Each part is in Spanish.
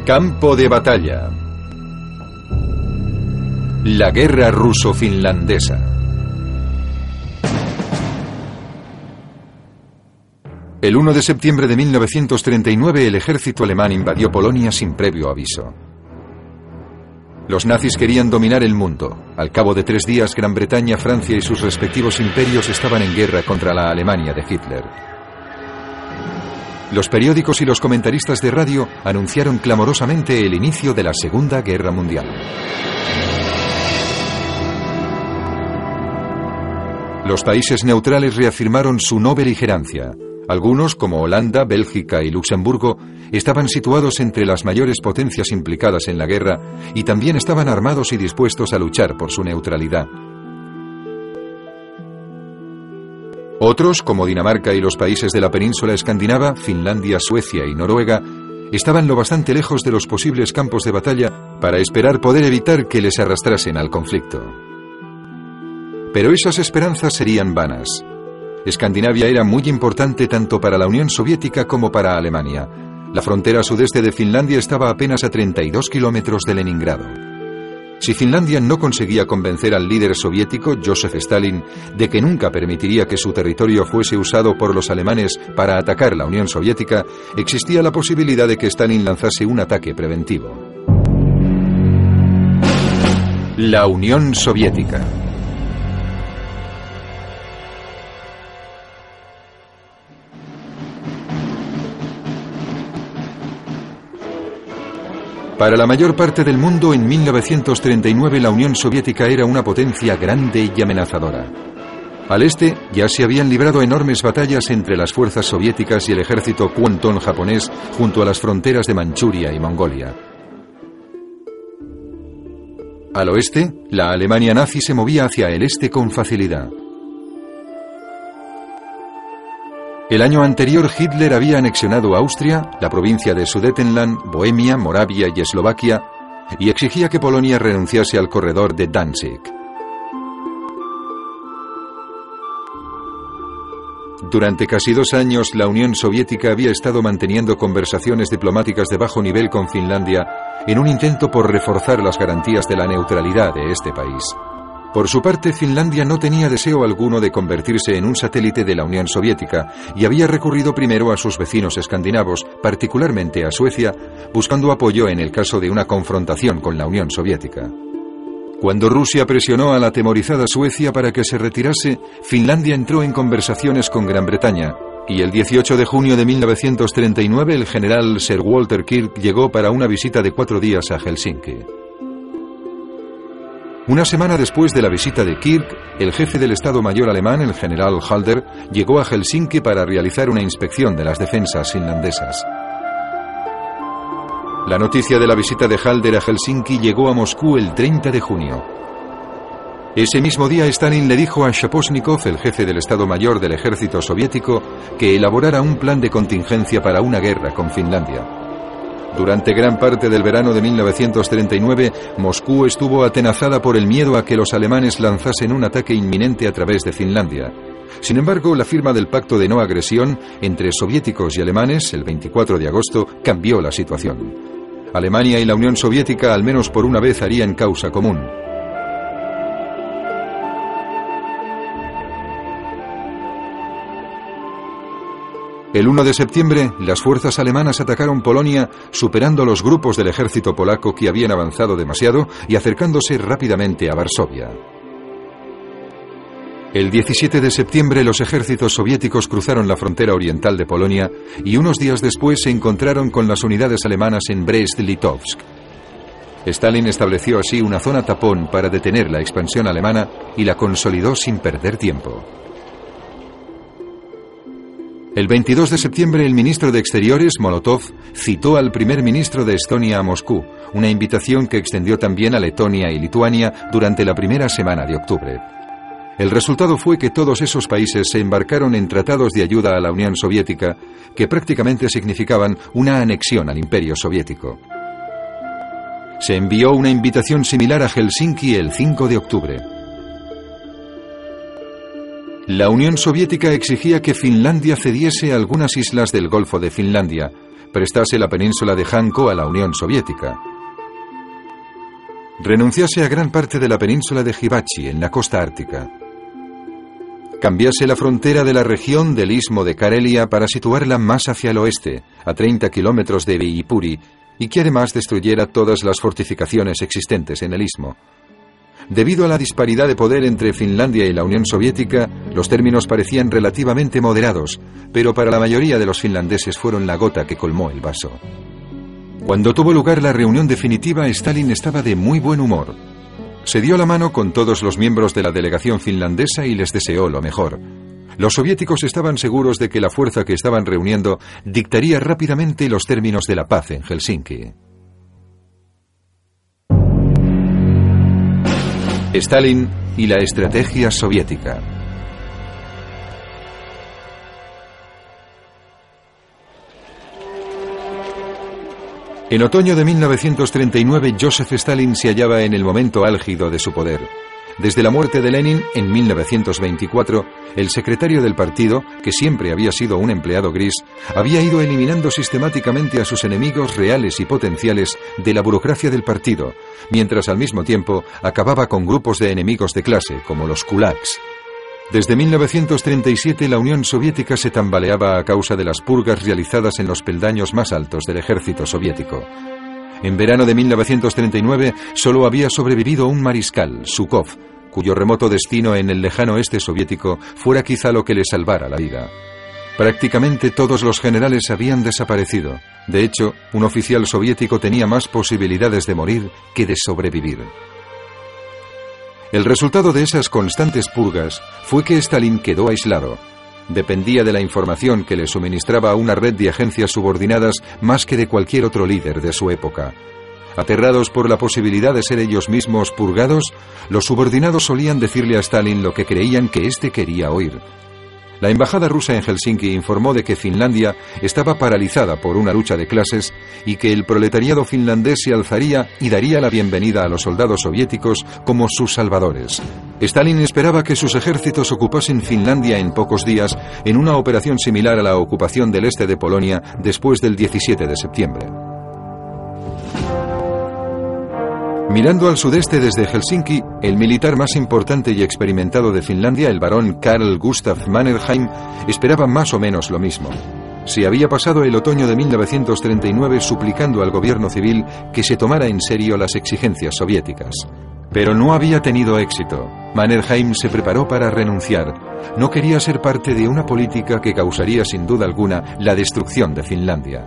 Campo de batalla. La guerra ruso-finlandesa. El 1 de septiembre de 1939 el ejército alemán invadió Polonia sin previo aviso. Los nazis querían dominar el mundo. Al cabo de 3 días, Gran Bretaña, Francia y sus respectivos imperios estaban en guerra contra la Alemania de Hitler. Los periódicos y los comentaristas de radio anunciaron clamorosamente el inicio de la Segunda Guerra Mundial. Los países neutrales reafirmaron su no beligerancia. Algunos, como Holanda, Bélgica y Luxemburgo, estaban situados entre las mayores potencias implicadas en la guerra y también estaban armados y dispuestos a luchar por su neutralidad. Otros, como Dinamarca y los países de la península escandinava, Finlandia, Suecia y Noruega, estaban lo bastante lejos de los posibles campos de batalla para esperar poder evitar que les arrastrasen al conflicto. Pero esas esperanzas serían vanas. Escandinavia era muy importante tanto para la Unión Soviética como para Alemania. La frontera sudeste de Finlandia estaba apenas a 32 kilómetros de Leningrado. Si Finlandia no conseguía convencer al líder soviético, Joseph Stalin, de que nunca permitiría que su territorio fuese usado por los alemanes para atacar la Unión Soviética, existía la posibilidad de que Stalin lanzase un ataque preventivo. La Unión Soviética. Para la mayor parte del mundo, en 1939 la Unión Soviética era una potencia grande y amenazadora. Al este ya se habían librado enormes batallas entre las fuerzas soviéticas y el ejército Kwanton japonés junto a las fronteras de Manchuria y Mongolia. Al oeste, la Alemania nazi se movía hacia el este con facilidad. El año anterior Hitler había anexionado Austria, la provincia de Sudetenland, Bohemia, Moravia y Eslovaquia, y exigía que Polonia renunciase al corredor de Danzig. Durante casi 2 años, la Unión Soviética había estado manteniendo conversaciones diplomáticas de bajo nivel con Finlandia en un intento por reforzar las garantías de la neutralidad de este país. Por su parte, Finlandia no tenía deseo alguno de convertirse en un satélite de la Unión Soviética y había recurrido primero a sus vecinos escandinavos, particularmente a Suecia, buscando apoyo en el caso de una confrontación con la Unión Soviética. Cuando Rusia presionó a la atemorizada Suecia para que se retirase, Finlandia entró en conversaciones con Gran Bretaña y el 18 de junio de 1939 el general Sir Walter Kirk llegó para una visita de 4 días a Helsinki. Una semana después de la visita de Kirk, el jefe del Estado Mayor alemán, el general Halder, llegó a Helsinki para realizar una inspección de las defensas finlandesas. La noticia de la visita de Halder a Helsinki llegó a Moscú el 30 de junio. Ese mismo día Stalin le dijo a Shaposhnikov, el jefe del Estado Mayor del ejército soviético, que elaborara un plan de contingencia para una guerra con Finlandia. Durante gran parte del verano de 1939, Moscú estuvo atenazada por el miedo a que los alemanes lanzasen un ataque inminente a través de Finlandia. Sin embargo, la firma del pacto de no agresión entre soviéticos y alemanes, el 24 de agosto, cambió la situación. Alemania y la Unión Soviética, al menos por una vez, harían causa común. El 1 de septiembre, las fuerzas alemanas atacaron Polonia, superando los grupos del ejército polaco que habían avanzado demasiado y acercándose rápidamente a Varsovia. El 17 de septiembre, los ejércitos soviéticos cruzaron la frontera oriental de Polonia y unos días después se encontraron con las unidades alemanas en Brest-Litovsk. Stalin estableció así una zona tapón para detener la expansión alemana y la consolidó sin perder tiempo. El 22 de septiembre el ministro de Exteriores, Molotov, citó al primer ministro de Estonia a Moscú, una invitación que extendió también a Letonia y Lituania durante la primera semana de octubre. El resultado fue que todos esos países se embarcaron en tratados de ayuda a la Unión Soviética, que prácticamente significaban una anexión al Imperio Soviético. Se envió una invitación similar a Helsinki el 5 de octubre. La Unión Soviética exigía que Finlandia cediese algunas islas del Golfo de Finlandia, prestase la península de Hanko a la Unión Soviética, renunciase a gran parte de la península de Hibachi en la costa ártica, cambiase la frontera de la región del istmo de Karelia para situarla más hacia el oeste, a 30 kilómetros de Viipuri, y que además destruyera todas las fortificaciones existentes en el istmo. Debido a la disparidad de poder entre Finlandia y la Unión Soviética, los términos parecían relativamente moderados, pero para la mayoría de los finlandeses fueron la gota que colmó el vaso. Cuando tuvo lugar la reunión definitiva, Stalin estaba de muy buen humor. Se dio la mano con todos los miembros de la delegación finlandesa y les deseó lo mejor. Los soviéticos estaban seguros de que la fuerza que estaban reuniendo dictaría rápidamente los términos de la paz en Helsinki. Stalin y la estrategia soviética. En otoño de 1939, Joseph Stalin se hallaba en el momento álgido de su poder. Desde la muerte de Lenin en 1924, el secretario del partido, que siempre había sido un empleado gris, había ido eliminando sistemáticamente a sus enemigos reales y potenciales de la burocracia del partido, mientras al mismo tiempo acababa con grupos de enemigos de clase, como los kulaks. Desde 1937 la Unión Soviética se tambaleaba a causa de las purgas realizadas en los peldaños más altos del ejército soviético. En verano de 1939 solo había sobrevivido un mariscal, Zhukov, cuyo remoto destino en el lejano este soviético fuera quizá lo que le salvara la vida. Prácticamente todos los generales habían desaparecido. De hecho, un oficial soviético tenía más posibilidades de morir que de sobrevivir. El resultado de esas constantes purgas fue que Stalin quedó aislado. Dependía de la información que le suministraba una red de agencias subordinadas más que de cualquier otro líder de su época. Aterrados por la posibilidad de ser ellos mismos purgados, los subordinados solían decirle a Stalin lo que creían que éste quería oír. La embajada rusa en Helsinki informó de que Finlandia estaba paralizada por una lucha de clases y que el proletariado finlandés se alzaría y daría la bienvenida a los soldados soviéticos como sus salvadores. Stalin esperaba que sus ejércitos ocupasen Finlandia en pocos días en una operación similar a la ocupación del este de Polonia después del 17 de septiembre. Mirando al sudeste desde Helsinki, el militar más importante y experimentado de Finlandia, el barón Carl Gustaf Mannerheim, esperaba más o menos lo mismo. Se había pasado el otoño de 1939 suplicando al gobierno civil que se tomara en serio las exigencias soviéticas. Pero no había tenido éxito. Mannerheim se preparó para renunciar. No quería ser parte de una política que causaría sin duda alguna la destrucción de Finlandia.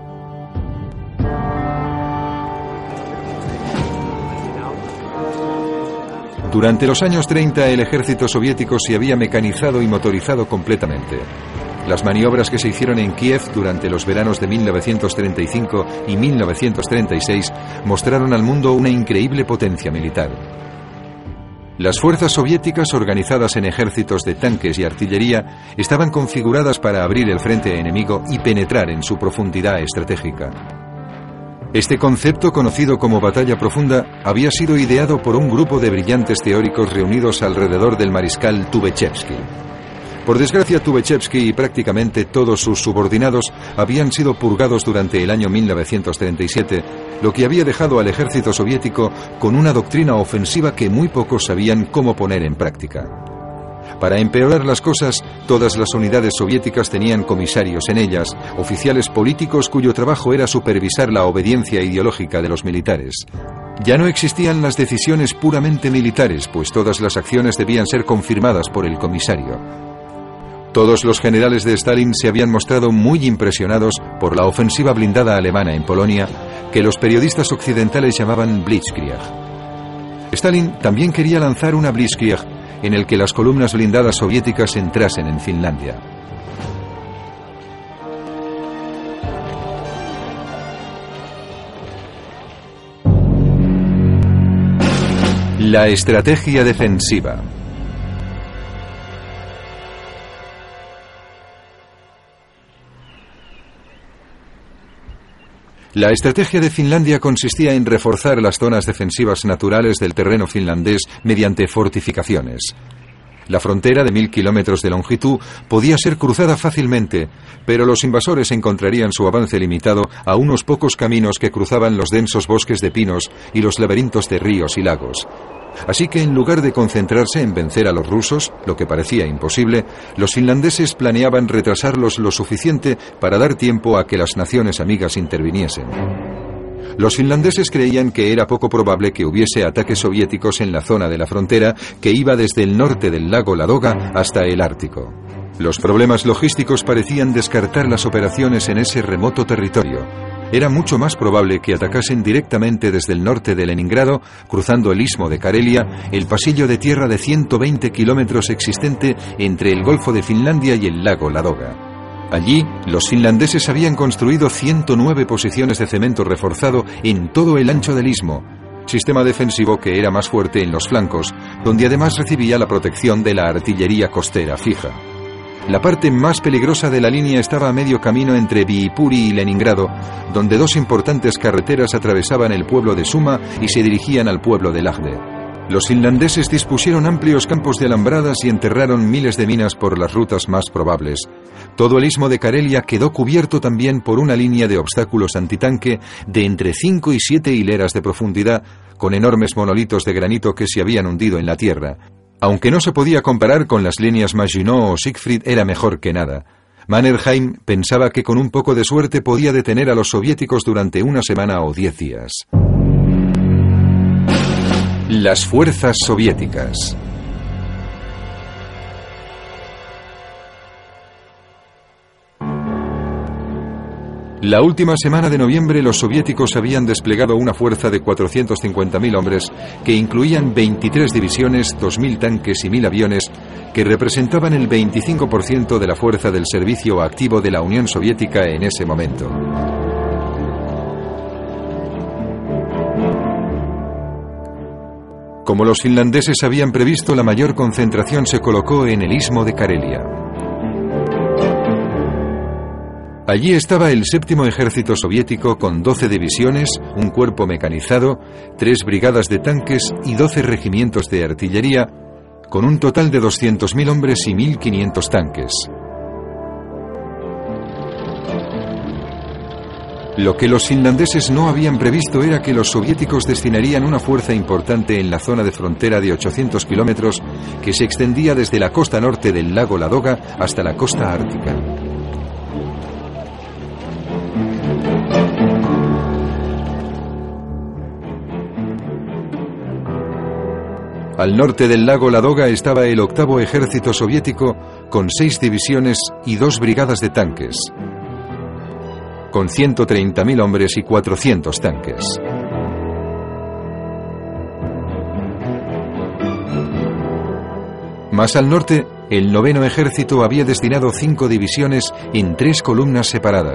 Durante los años 30 el ejército soviético se había mecanizado y motorizado completamente. Las maniobras que se hicieron en Kiev durante los veranos de 1935 y 1936 mostraron al mundo una increíble potencia militar. Las fuerzas soviéticas, organizadas en ejércitos de tanques y artillería, estaban configuradas para abrir el frente enemigo y penetrar en su profundidad estratégica. Este concepto, conocido como batalla profunda, había sido ideado por un grupo de brillantes teóricos reunidos alrededor del mariscal Tukhachevsky. Por desgracia, Tukhachevsky y prácticamente todos sus subordinados habían sido purgados durante el año 1937, lo que había dejado al ejército soviético con una doctrina ofensiva que muy pocos sabían cómo poner en práctica. Para empeorar las cosas, todas las unidades soviéticas tenían comisarios en ellas, oficiales políticos cuyo trabajo era supervisar la obediencia ideológica de los militares. Ya no existían las decisiones puramente militares, pues todas las acciones debían ser confirmadas por el comisario. Todos los generales de Stalin se habían mostrado muy impresionados por la ofensiva blindada alemana en Polonia, que los periodistas occidentales llamaban Blitzkrieg. Stalin también quería lanzar una Blitzkrieg en el que las columnas blindadas soviéticas entrasen en Finlandia. La estrategia defensiva. La estrategia de Finlandia consistía en reforzar las zonas defensivas naturales del terreno finlandés mediante fortificaciones. La frontera de 1000 kilómetros de longitud podía ser cruzada fácilmente, pero los invasores encontrarían su avance limitado a unos pocos caminos que cruzaban los densos bosques de pinos y los laberintos de ríos y lagos. Así que en lugar de concentrarse en vencer a los rusos, lo que parecía imposible, los finlandeses planeaban retrasarlos lo suficiente para dar tiempo a que las naciones amigas interviniesen. Los finlandeses creían que era poco probable que hubiese ataques soviéticos en la zona de la frontera que iba desde el norte del lago Ladoga hasta el Ártico. Los problemas logísticos parecían descartar las operaciones en ese remoto territorio. Era mucho más probable que atacasen directamente desde el norte de Leningrado, cruzando el istmo de Karelia, el pasillo de tierra de 120 kilómetros existente entre el Golfo de Finlandia y el lago Ladoga. Allí, los finlandeses habían construido 109 posiciones de cemento reforzado en todo el ancho del istmo, sistema defensivo que era más fuerte en los flancos, donde además recibía la protección de la artillería costera fija. La parte más peligrosa de la línea estaba a medio camino entre Viipuri y Leningrado, donde dos importantes carreteras atravesaban el pueblo de Suma y se dirigían al pueblo de Lagde. Los finlandeses dispusieron amplios campos de alambradas y enterraron miles de minas por las rutas más probables. Todo el istmo de Karelia quedó cubierto también por una línea de obstáculos antitanque de entre 5 y 7 hileras de profundidad, con enormes monolitos de granito que se habían hundido en la tierra. Aunque no se podía comparar con las líneas Maginot o Siegfried, era mejor que nada. Mannerheim pensaba que con un poco de suerte podía detener a los soviéticos durante una semana o 10 días. Las fuerzas soviéticas. La última semana de noviembre los soviéticos habían desplegado una fuerza de 450.000 hombres que incluían 23 divisiones, 2.000 tanques y 1.000 aviones, que representaban el 25% de la fuerza del servicio activo de la Unión Soviética en ese momento. Como los finlandeses habían previsto, la mayor concentración se colocó en el istmo de Karelia. Allí estaba el 7º Ejército Soviético con 12 divisiones, un cuerpo mecanizado, 3 brigadas de tanques y 12 regimientos de artillería, con un total de 200.000 hombres y 1.500 tanques. Lo que los finlandeses no habían previsto era que los soviéticos destinarían una fuerza importante en la zona de frontera de 800 kilómetros que se extendía desde la costa norte del lago Ladoga hasta la costa ártica. Al norte del lago Ladoga estaba el 8º Ejército Soviético con 6 divisiones y 2 brigadas de tanques, con 130.000 hombres y 400 tanques. Más al norte, el 9º Ejército había destinado 5 divisiones en 3 columnas separadas.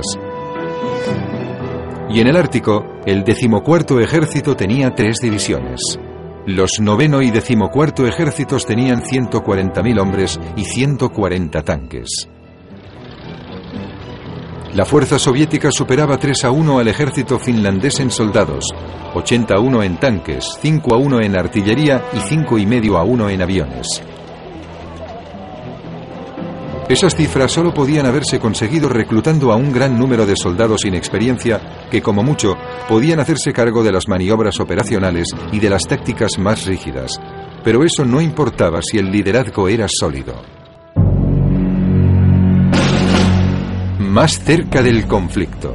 Y en el Ártico, el 14º Ejército tenía 3 divisiones. Los 9º y 14º Ejércitos tenían 140.000 hombres y 140 tanques. La fuerza soviética superaba 3-1 al ejército finlandés en soldados, 80-1 en tanques, 5-1 en artillería y 5,5-1 en aviones. Esas cifras solo podían haberse conseguido reclutando a un gran número de soldados sin experiencia que, como mucho, podían hacerse cargo de las maniobras operacionales y de las tácticas más rígidas. Pero eso no importaba si el liderazgo era sólido. Más cerca del conflicto.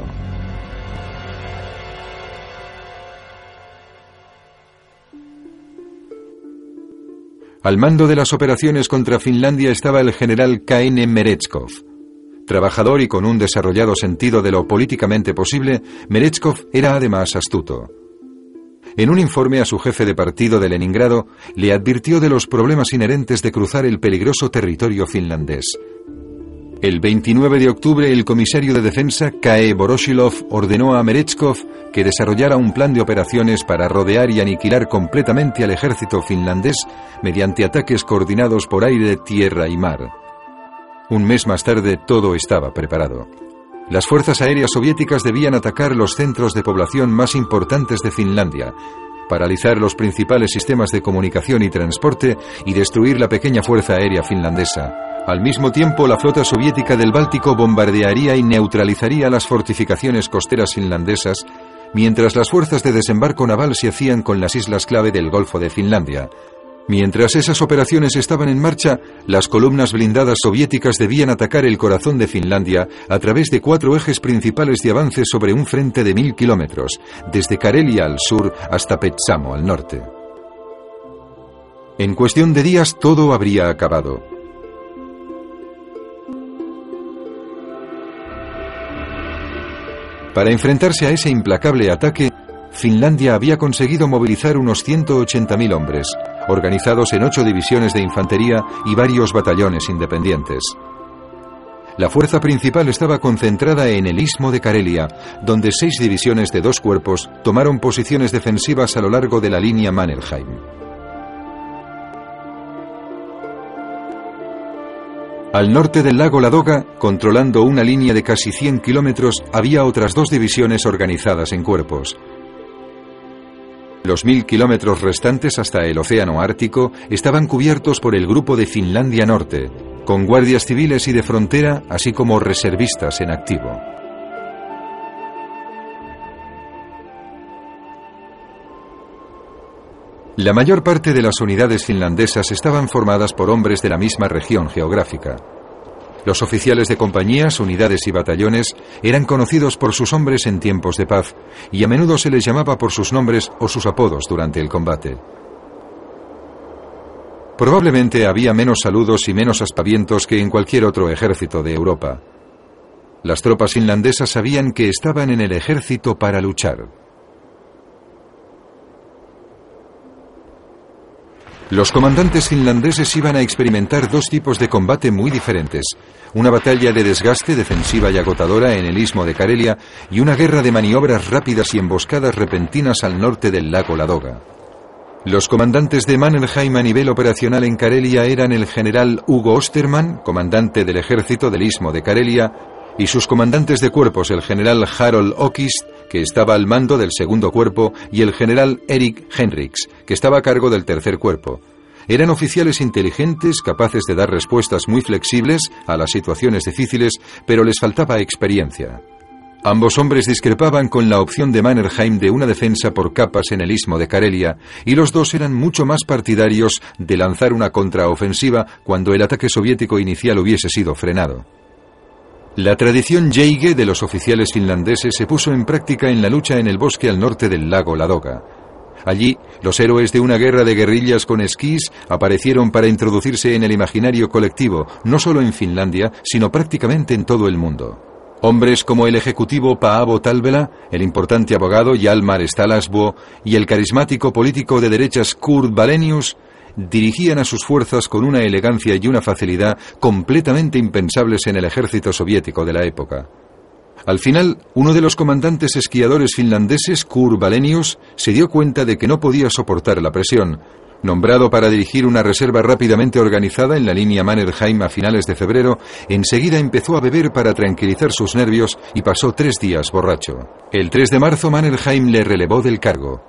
Al mando de las operaciones contra Finlandia estaba el general K.N. Merezhkov. Trabajador y con un desarrollado sentido de lo políticamente posible, Merezhkov era además astuto. En un informe a su jefe de partido de Leningrado, le advirtió de los problemas inherentes de cruzar el peligroso territorio finlandés. El 29 de octubre, el comisario de defensa, K.E. Voroshilov, ordenó a Merezhkov que desarrollara un plan de operaciones para rodear y aniquilar completamente al ejército finlandés mediante ataques coordinados por aire, tierra y mar. Un mes más tarde, todo estaba preparado. Las fuerzas aéreas soviéticas debían atacar los centros de población más importantes de Finlandia, paralizar los principales sistemas de comunicación y transporte y destruir la pequeña fuerza aérea finlandesa. Al mismo tiempo, la flota soviética del Báltico bombardearía y neutralizaría las fortificaciones costeras finlandesas, mientras las fuerzas de desembarco naval se hacían con las islas clave del Golfo de Finlandia. Mientras esas operaciones estaban en marcha, las columnas blindadas soviéticas debían atacar el corazón de Finlandia a través de 4 ejes principales de avance sobre un frente de 1000 kilómetros, desde Karelia al sur hasta Petsamo al norte. En cuestión de días todo habría acabado. Para enfrentarse a ese implacable ataque, Finlandia había conseguido movilizar unos 180.000 hombres, organizados en 8 divisiones de infantería y varios batallones independientes. La fuerza principal estaba concentrada en el istmo de Karelia, donde 6 divisiones de 2 cuerpos tomaron posiciones defensivas a lo largo de la línea Mannerheim. Al norte del lago Ladoga, controlando una línea de casi 100 kilómetros, había otras 2 divisiones organizadas en cuerpos. Los 1000 kilómetros restantes hasta el Océano Ártico estaban cubiertos por el Grupo de Finlandia Norte, con guardias civiles y de frontera, así como reservistas en activo. La mayor parte de las unidades finlandesas estaban formadas por hombres de la misma región geográfica. Los oficiales de compañías, unidades y batallones eran conocidos por sus hombres en tiempos de paz, y a menudo se les llamaba por sus nombres o sus apodos durante el combate. Probablemente había menos saludos y menos aspavientos que en cualquier otro ejército de Europa. Las tropas finlandesas sabían que estaban en el ejército para luchar. Los comandantes finlandeses iban a experimentar 2 tipos de combate muy diferentes: una batalla de desgaste defensiva y agotadora en el istmo de Karelia y una guerra de maniobras rápidas y emboscadas repentinas al norte del lago Ladoga. Los comandantes de Mannerheim a nivel operacional en Karelia eran el general Hugo Osterman, comandante del ejército del istmo de Karelia, y sus comandantes de cuerpos, el general Harold Okist, que estaba al mando del 2º cuerpo, y el general Erik Henriks, que estaba a cargo del 3er cuerpo. Eran oficiales inteligentes, capaces de dar respuestas muy flexibles a las situaciones difíciles, pero les faltaba experiencia. Ambos hombres discrepaban con la opción de Mannerheim de una defensa por capas en el istmo de Karelia, y los dos eran mucho más partidarios de lanzar una contraofensiva cuando el ataque soviético inicial hubiese sido frenado. La tradición Jäger de los oficiales finlandeses se puso en práctica en la lucha en el bosque al norte del lago Ladoga. Allí, los héroes de una guerra de guerrillas con esquís aparecieron para introducirse en el imaginario colectivo, no solo en Finlandia, sino prácticamente en todo el mundo. Hombres como el ejecutivo Paavo Talvela, el importante abogado Hjalmar Stalasvuo y el carismático político de derechas Kurt Wallenius dirigían a sus fuerzas con una elegancia y una facilidad completamente impensables en el ejército soviético de la época. Al final, uno de los comandantes esquiadores finlandeses, Kurt Wallenius, se dio cuenta de que no podía soportar la presión. Nombrado para dirigir una reserva rápidamente organizada en la línea Mannerheim a finales de febrero, enseguida empezó a beber para tranquilizar sus nervios y pasó 3 días borracho. El 3 de marzo Mannerheim le relevó del cargo.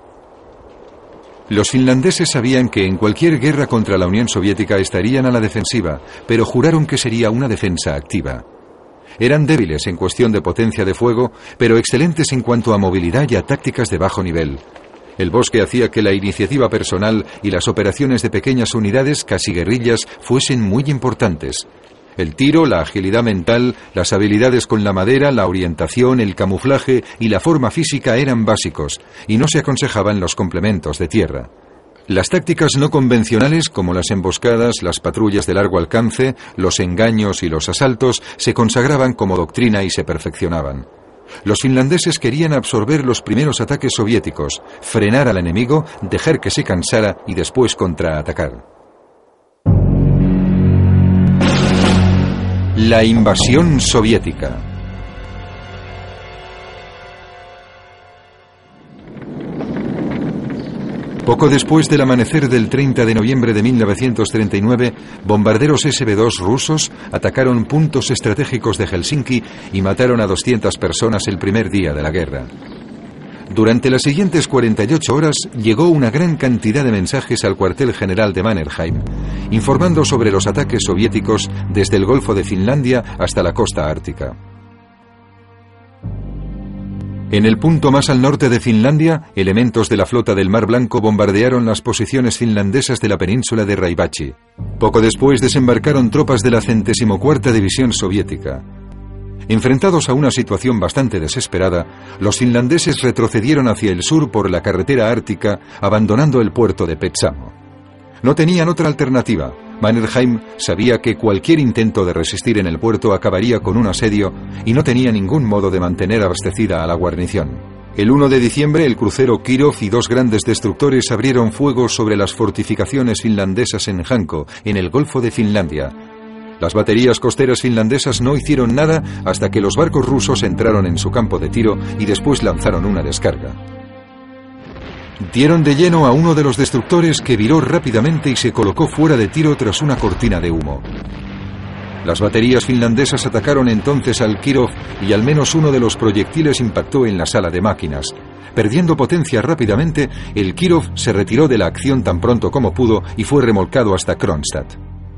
Los finlandeses sabían que en cualquier guerra contra la Unión Soviética estarían a la defensiva, pero juraron que sería una defensa activa. Eran débiles en cuestión de potencia de fuego, pero excelentes en cuanto a movilidad y a tácticas de bajo nivel. El bosque hacía que la iniciativa personal y las operaciones de pequeñas unidades, casi guerrillas, fuesen muy importantes. El tiro, la agilidad mental, las habilidades con la madera, la orientación, el camuflaje y la forma física eran básicos, y no se aconsejaban los complementos de tierra. Las tácticas no convencionales, como las emboscadas, las patrullas de largo alcance, los engaños y los asaltos, se consagraban como doctrina y se perfeccionaban. Los finlandeses querían absorber los primeros ataques soviéticos, frenar al enemigo, dejar que se cansara y después contraatacar. La invasión soviética. Poco después del amanecer del 30 de noviembre de 1939, bombarderos SB-2 rusos atacaron puntos estratégicos de Helsinki y mataron a 200 personas el primer día de la guerra. Durante las siguientes 48 horas llegó una gran cantidad de mensajes al cuartel general de Mannerheim, informando sobre los ataques soviéticos desde el Golfo de Finlandia hasta la costa ártica. En el punto más al norte de Finlandia, elementos de la flota del Mar Blanco bombardearon las posiciones finlandesas de la península de Raivachi. Poco después desembarcaron tropas de la 104ª División Soviética. Enfrentados a una situación bastante desesperada, los finlandeses retrocedieron hacia el sur por la carretera ártica, abandonando el puerto de Petsamo. No tenían otra alternativa. Mannerheim sabía que cualquier intento de resistir en el puerto acabaría con un asedio y no tenía ningún modo de mantener abastecida a la guarnición. El 1 de diciembre, el crucero Kirov y 2 grandes destructores abrieron fuego sobre las fortificaciones finlandesas en Hanko, en el Golfo de Finlandia. Las baterías costeras finlandesas no hicieron nada hasta que los barcos rusos entraron en su campo de tiro y después lanzaron una descarga. Dieron de lleno a uno de los destructores, que viró rápidamente y se colocó fuera de tiro tras una cortina de humo. Las baterías finlandesas atacaron entonces al Kirov y al menos uno de los proyectiles impactó en la sala de máquinas. Perdiendo potencia rápidamente, el Kirov se retiró de la acción tan pronto como pudo y fue remolcado hasta Kronstadt.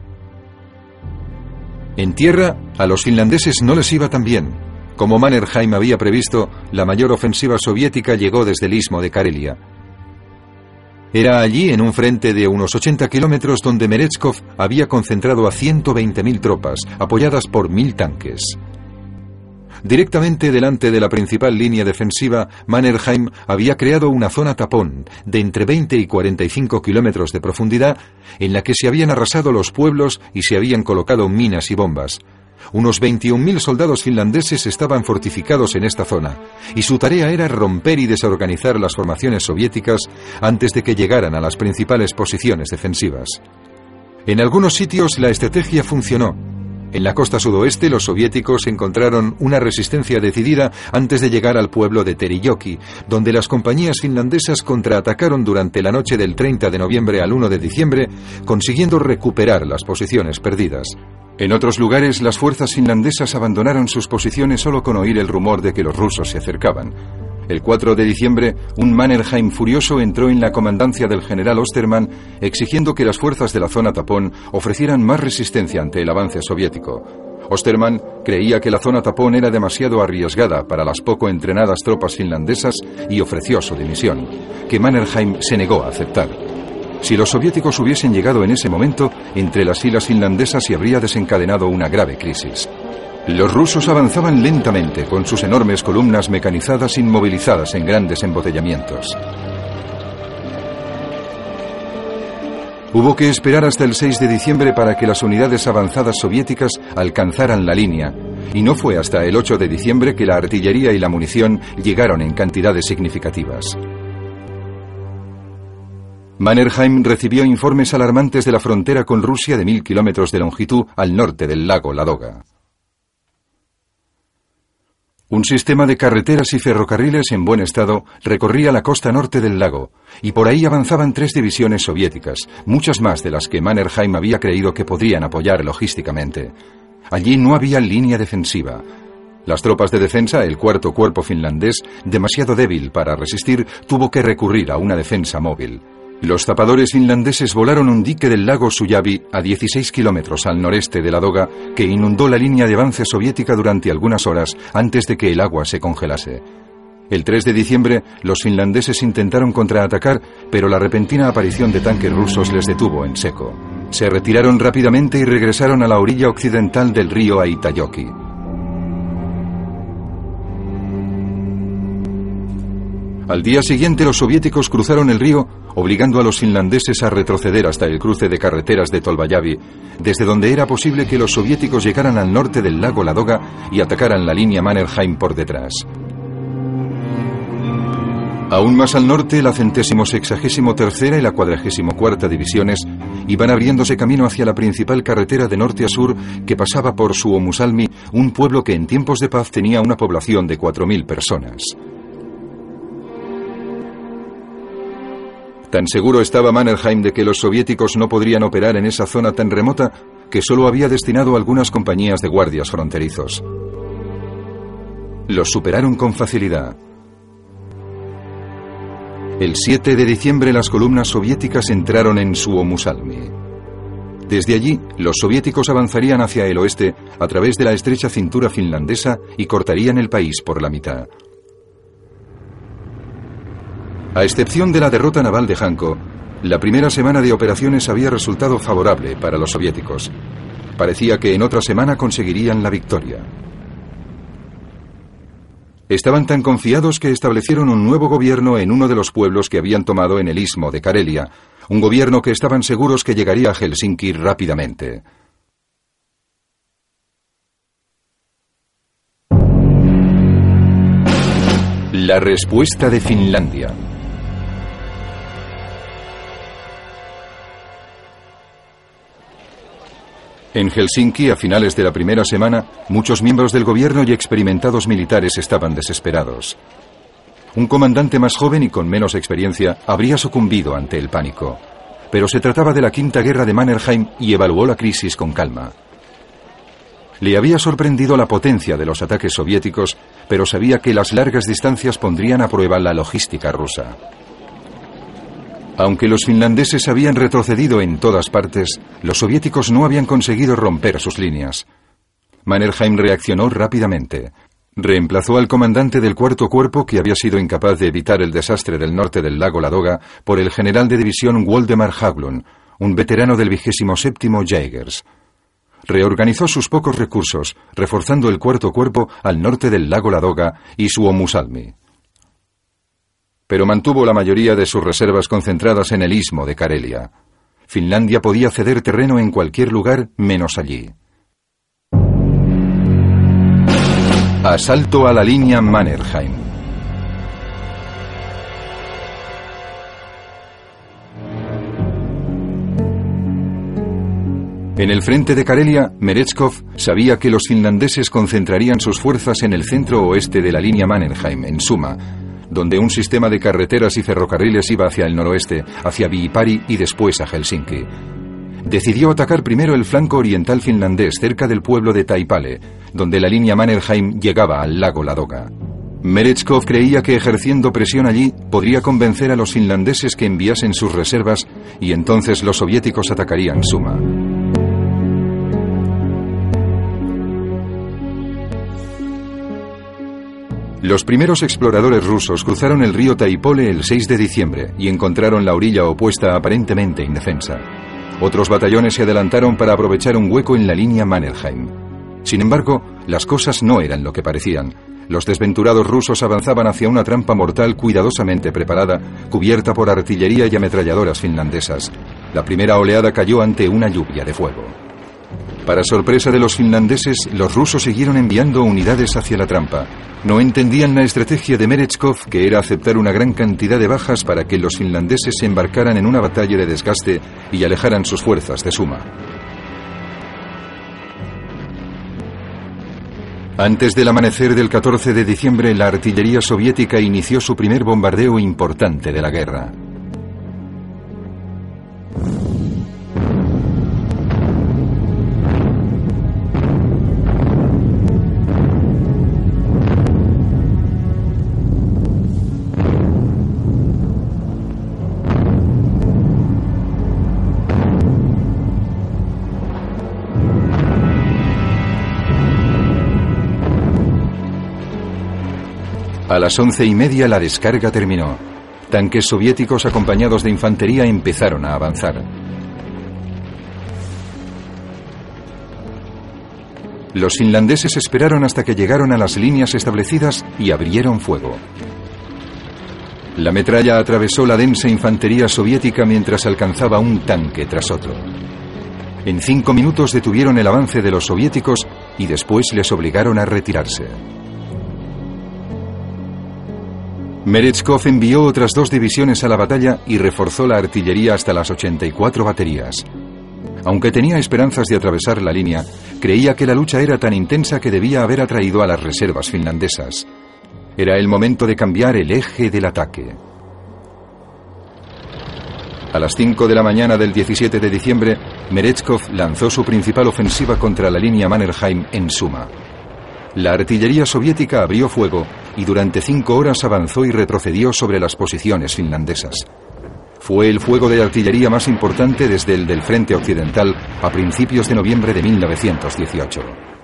En tierra, a los finlandeses no les iba tan bien. Como Mannerheim había previsto, la mayor ofensiva soviética llegó desde el istmo de Karelia. Era allí, en un frente de unos 80 kilómetros, donde Merezhkov había concentrado a 120.000 tropas, apoyadas por 1.000 tanques. Directamente delante de la principal línea defensiva, Mannerheim había creado una zona tapón de entre 20 y 45 kilómetros de profundidad, en la que se habían arrasado los pueblos y se habían colocado minas y bombas. Unos 21.000 soldados finlandeses estaban fortificados en esta zona, y su tarea era romper y desorganizar las formaciones soviéticas antes de que llegaran a las principales posiciones defensivas. En algunos sitios la estrategia funcionó. En la costa sudoeste, los soviéticos encontraron una resistencia decidida antes de llegar al pueblo de Terijoki, donde las compañías finlandesas contraatacaron durante la noche del 30 de noviembre al 1 de diciembre, consiguiendo recuperar las posiciones perdidas. En otros lugares, las fuerzas finlandesas abandonaron sus posiciones solo con oír el rumor de que los rusos se acercaban. El 4 de diciembre, un Mannerheim furioso entró en la comandancia del general Osterman, exigiendo que las fuerzas de la zona tapón ofrecieran más resistencia ante el avance soviético. Osterman creía que la zona tapón era demasiado arriesgada para las poco entrenadas tropas finlandesas y ofreció su dimisión, que Mannerheim se negó a aceptar. Si los soviéticos hubiesen llegado en ese momento, entre las filas finlandesas se habría desencadenado una grave crisis. Los rusos avanzaban lentamente, con sus enormes columnas mecanizadas inmovilizadas en grandes embotellamientos. Hubo que esperar hasta el 6 de diciembre para que las unidades avanzadas soviéticas alcanzaran la línea, y no fue hasta el 8 de diciembre que la artillería y la munición llegaron en cantidades significativas. Mannerheim recibió informes alarmantes de la frontera con Rusia de 1.000 kilómetros de longitud al norte del lago Ladoga. Un sistema de carreteras y ferrocarriles en buen estado recorría la costa norte del lago, y por ahí avanzaban 3 divisiones soviéticas, muchas más de las que Mannerheim había creído que podrían apoyar logísticamente. Allí no había línea defensiva. Las tropas de defensa, el 4º cuerpo finlandés, demasiado débil para resistir, tuvo que recurrir a una defensa móvil. Los zapadores finlandeses volaron un dique del lago Suyavi a 16 kilómetros al noreste de Ladoga, que inundó la línea de avance soviética durante algunas horas antes de que el agua se congelase. El 3 de diciembre, los finlandeses intentaron contraatacar, pero la repentina aparición de tanques rusos les detuvo en seco. Se retiraron rápidamente y regresaron a la orilla occidental del río Aitajoki. Al día siguiente, los soviéticos cruzaron el río, obligando a los finlandeses a retroceder hasta el cruce de carreteras de Tolvayavi, desde donde era posible que los soviéticos llegaran al norte del lago Ladoga y atacaran la línea Mannerheim por detrás. Aún más al norte, la 163ª y la 44ª divisiones iban abriéndose camino hacia la principal carretera de norte a sur que pasaba por Suomusalmi, un pueblo que en tiempos de paz tenía una población de 4.000 personas. Tan seguro estaba Mannerheim de que los soviéticos no podrían operar en esa zona tan remota que solo había destinado algunas compañías de guardias fronterizos. Los superaron con facilidad. El 7 de diciembre las columnas soviéticas entraron en Suomussalmi. Desde allí, los soviéticos avanzarían hacia el oeste a través de la estrecha cintura finlandesa y cortarían el país por la mitad. A excepción de la derrota naval de Hanko, la primera semana de operaciones había resultado favorable para los soviéticos. Parecía que en otra semana conseguirían la victoria. Estaban tan confiados que establecieron un nuevo gobierno en uno de los pueblos que habían tomado en el istmo de Karelia, un gobierno que estaban seguros que llegaría a Helsinki rápidamente. La respuesta de Finlandia. En Helsinki, a finales de la primera semana, muchos miembros del gobierno y experimentados militares estaban desesperados. Un comandante más joven y con menos experiencia habría sucumbido ante el pánico. Pero se trataba de la Quinta Guerra de Mannerheim y evaluó la crisis con calma. Le había sorprendido la potencia de los ataques soviéticos, pero sabía que las largas distancias pondrían a prueba la logística rusa. Aunque los finlandeses habían retrocedido en todas partes, los soviéticos no habían conseguido romper sus líneas. Mannerheim reaccionó rápidamente. Reemplazó al comandante del Cuarto Cuerpo, que había sido incapaz de evitar el desastre del norte del lago Ladoga, por el general de división Woldemar Haglund, un veterano del 27º Jägers. Reorganizó sus pocos recursos, reforzando el Cuarto Cuerpo al norte del lago Ladoga y Suomussalmi. Pero mantuvo la mayoría de sus reservas concentradas en el istmo de Karelia. Finlandia podía ceder terreno en cualquier lugar menos allí. Asalto a la línea Mannerheim. En el frente de Karelia, Merezhkov sabía que los finlandeses concentrarían sus fuerzas en el centro oeste de la línea Mannerheim, en Suma, donde un sistema de carreteras y ferrocarriles iba hacia el noroeste, hacia Viipari y después a Helsinki. Decidió atacar primero el flanco oriental finlandés cerca del pueblo de Taipale, donde la línea Mannerheim llegaba al lago Ladoga. Merezhkov creía que ejerciendo presión allí podría convencer a los finlandeses que enviasen sus reservas y entonces los soviéticos atacarían Suma. Los primeros exploradores rusos cruzaron el río Taipole el 6 de diciembre y encontraron la orilla opuesta aparentemente indefensa. Otros batallones se adelantaron para aprovechar un hueco en la línea Mannerheim. Sin embargo, las cosas no eran lo que parecían. Los desventurados rusos avanzaban hacia una trampa mortal cuidadosamente preparada, cubierta por artillería y ametralladoras finlandesas. La primera oleada cayó ante una lluvia de fuego. Para sorpresa de los finlandeses, los rusos siguieron enviando unidades hacia la trampa. No entendían la estrategia de Merezhkov, que era aceptar una gran cantidad de bajas para que los finlandeses se embarcaran en una batalla de desgaste y alejaran sus fuerzas de Suma. Antes del amanecer del 14 de diciembre, la artillería soviética inició su primer bombardeo importante de la guerra. A las 11:30 la descarga terminó. Tanques soviéticos acompañados de infantería empezaron a avanzar. Los finlandeses esperaron hasta que llegaron a las líneas establecidas y abrieron fuego. La metralla atravesó la densa infantería soviética mientras alcanzaba un tanque tras otro. En 5 minutos detuvieron el avance de los soviéticos y después les obligaron a retirarse. Merezhkov envió otras 2 divisiones a la batalla y reforzó la artillería hasta las 84 baterías. Aunque tenía esperanzas de atravesar la línea, creía que la lucha era tan intensa que debía haber atraído a las reservas finlandesas. Era el momento de cambiar el eje del ataque. A las 5 de la mañana del 17 de diciembre, Merezhkov lanzó su principal ofensiva contra la línea Mannerheim en Suma. La artillería soviética abrió fuego y durante 5 horas avanzó y retrocedió sobre las posiciones finlandesas. Fue el fuego de artillería más importante desde el del frente occidental a principios de noviembre de 1918.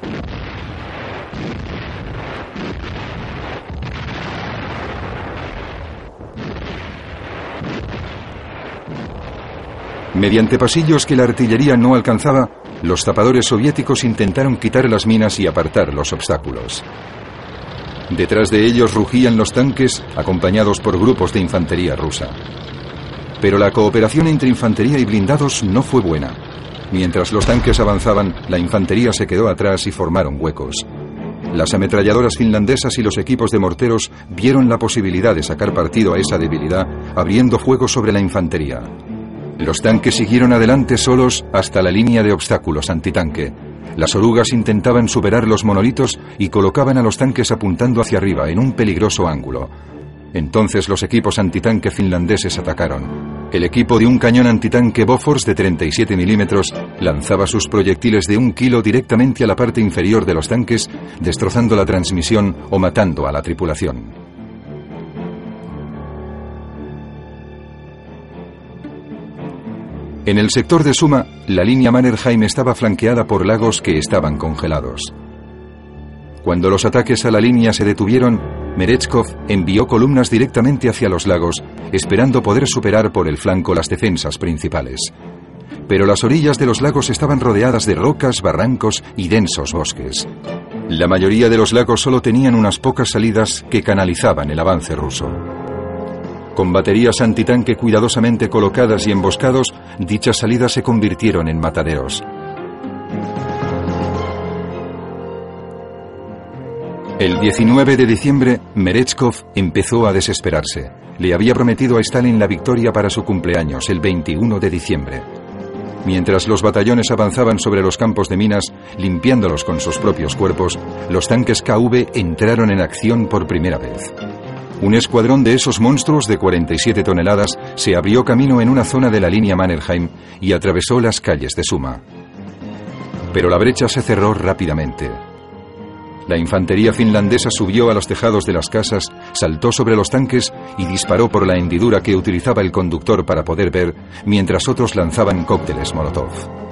Mediante pasillos que la artillería no alcanzaba, los zapadores soviéticos intentaron quitar las minas y apartar los obstáculos. Detrás de ellos rugían los tanques, acompañados por grupos de infantería rusa. Pero la cooperación entre infantería y blindados no fue buena. Mientras los tanques avanzaban, la infantería se quedó atrás y formaron huecos. Las ametralladoras finlandesas y los equipos de morteros vieron la posibilidad de sacar partido a esa debilidad, abriendo fuego sobre la infantería. Los tanques siguieron adelante solos hasta la línea de obstáculos antitanque. Las orugas intentaban superar los monolitos y colocaban a los tanques apuntando hacia arriba en un peligroso ángulo. Entonces los equipos antitanque finlandeses atacaron. El equipo de un cañón antitanque Bofors de 37 milímetros lanzaba sus proyectiles de 1 kilo directamente a la parte inferior de los tanques, destrozando la transmisión o matando a la tripulación. En el sector de Suma, la línea Mannerheim estaba flanqueada por lagos que estaban congelados. Cuando los ataques a la línea se detuvieron, Merezhkov envió columnas directamente hacia los lagos, esperando poder superar por el flanco las defensas principales. Pero las orillas de los lagos estaban rodeadas de rocas, barrancos y densos bosques. La mayoría de los lagos solo tenían unas pocas salidas que canalizaban el avance ruso. Con baterías antitanque cuidadosamente colocadas y emboscados, dichas salidas se convirtieron en mataderos. El 19 de diciembre, Merezhkov empezó a desesperarse. Le había prometido a Stalin la victoria para su cumpleaños, el 21 de diciembre. Mientras los batallones avanzaban sobre los campos de minas, limpiándolos con sus propios cuerpos, los tanques KV entraron en acción por primera vez. Un escuadrón de esos monstruos de 47 toneladas se abrió camino en una zona de la línea Mannerheim y atravesó las calles de Suma. Pero la brecha se cerró rápidamente. La infantería finlandesa subió a los tejados de las casas, saltó sobre los tanques y disparó por la hendidura que utilizaba el conductor para poder ver, mientras otros lanzaban cócteles Molotov.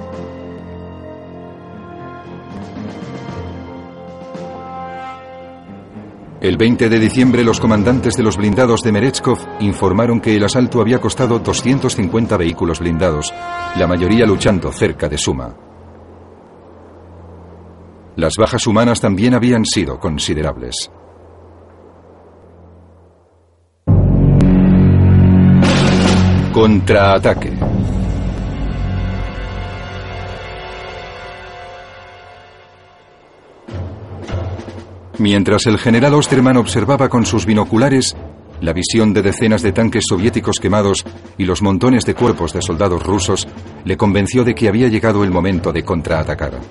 El 20 de diciembre, los comandantes de los blindados de Merezhkov informaron que el asalto había costado 250 vehículos blindados, la mayoría luchando cerca de Suma. Las bajas humanas también habían sido considerables. Contraataque. Mientras el general Osterman observaba con sus binoculares la visión de decenas de tanques soviéticos quemados y los montones de cuerpos de soldados rusos, le convenció de que había llegado el momento de contraatacar.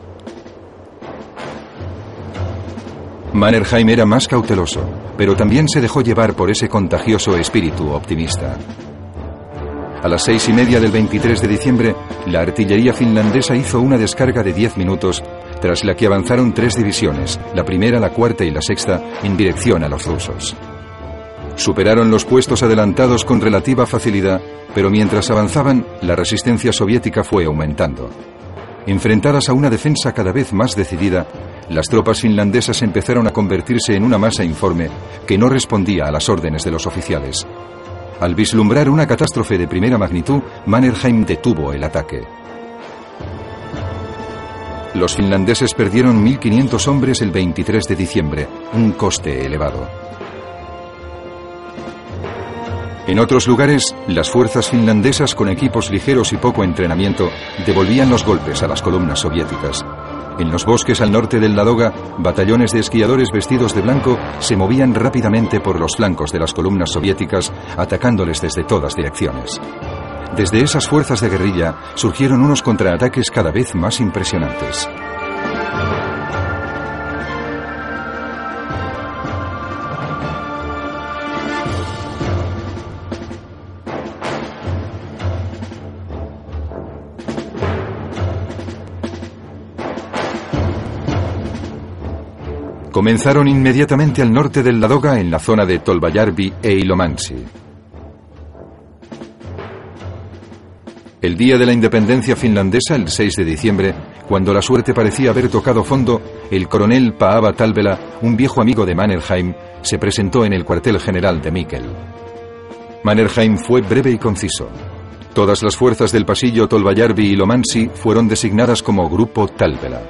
Mannerheim era más cauteloso, pero también se dejó llevar por ese contagioso espíritu optimista. A las 6:30 del 23 de diciembre, la artillería finlandesa hizo una descarga de 10 minutos, tras la que avanzaron 3 divisiones, la primera, la cuarta y la sexta, en dirección a los rusos. Superaron los puestos adelantados con relativa facilidad, pero mientras avanzaban, la resistencia soviética fue aumentando. Enfrentadas a una defensa cada vez más decidida, las tropas finlandesas empezaron a convertirse en una masa informe que no respondía a las órdenes de los oficiales. Al vislumbrar una catástrofe de primera magnitud, Mannerheim detuvo el ataque. Los finlandeses perdieron 1.500 hombres el 23 de diciembre, un coste elevado. En otros lugares, las fuerzas finlandesas con equipos ligeros y poco entrenamiento devolvían los golpes a las columnas soviéticas. En los bosques al norte del Ladoga, batallones de esquiadores vestidos de blanco se movían rápidamente por los flancos de las columnas soviéticas, atacándoles desde todas direcciones. Desde esas fuerzas de guerrilla surgieron unos contraataques cada vez más impresionantes. Comenzaron inmediatamente al norte del Ladoga, en la zona de Tolvajärvi e Ilomantsi. El día de la independencia finlandesa, el 6 de diciembre, cuando la suerte parecía haber tocado fondo, el coronel Paavo Talvela, un viejo amigo de Mannerheim, se presentó en el cuartel general de Mikkeli. Mannerheim fue breve y conciso. Todas las fuerzas del pasillo Tolvajärvi y Ilomantsi fueron designadas como Grupo Talvela.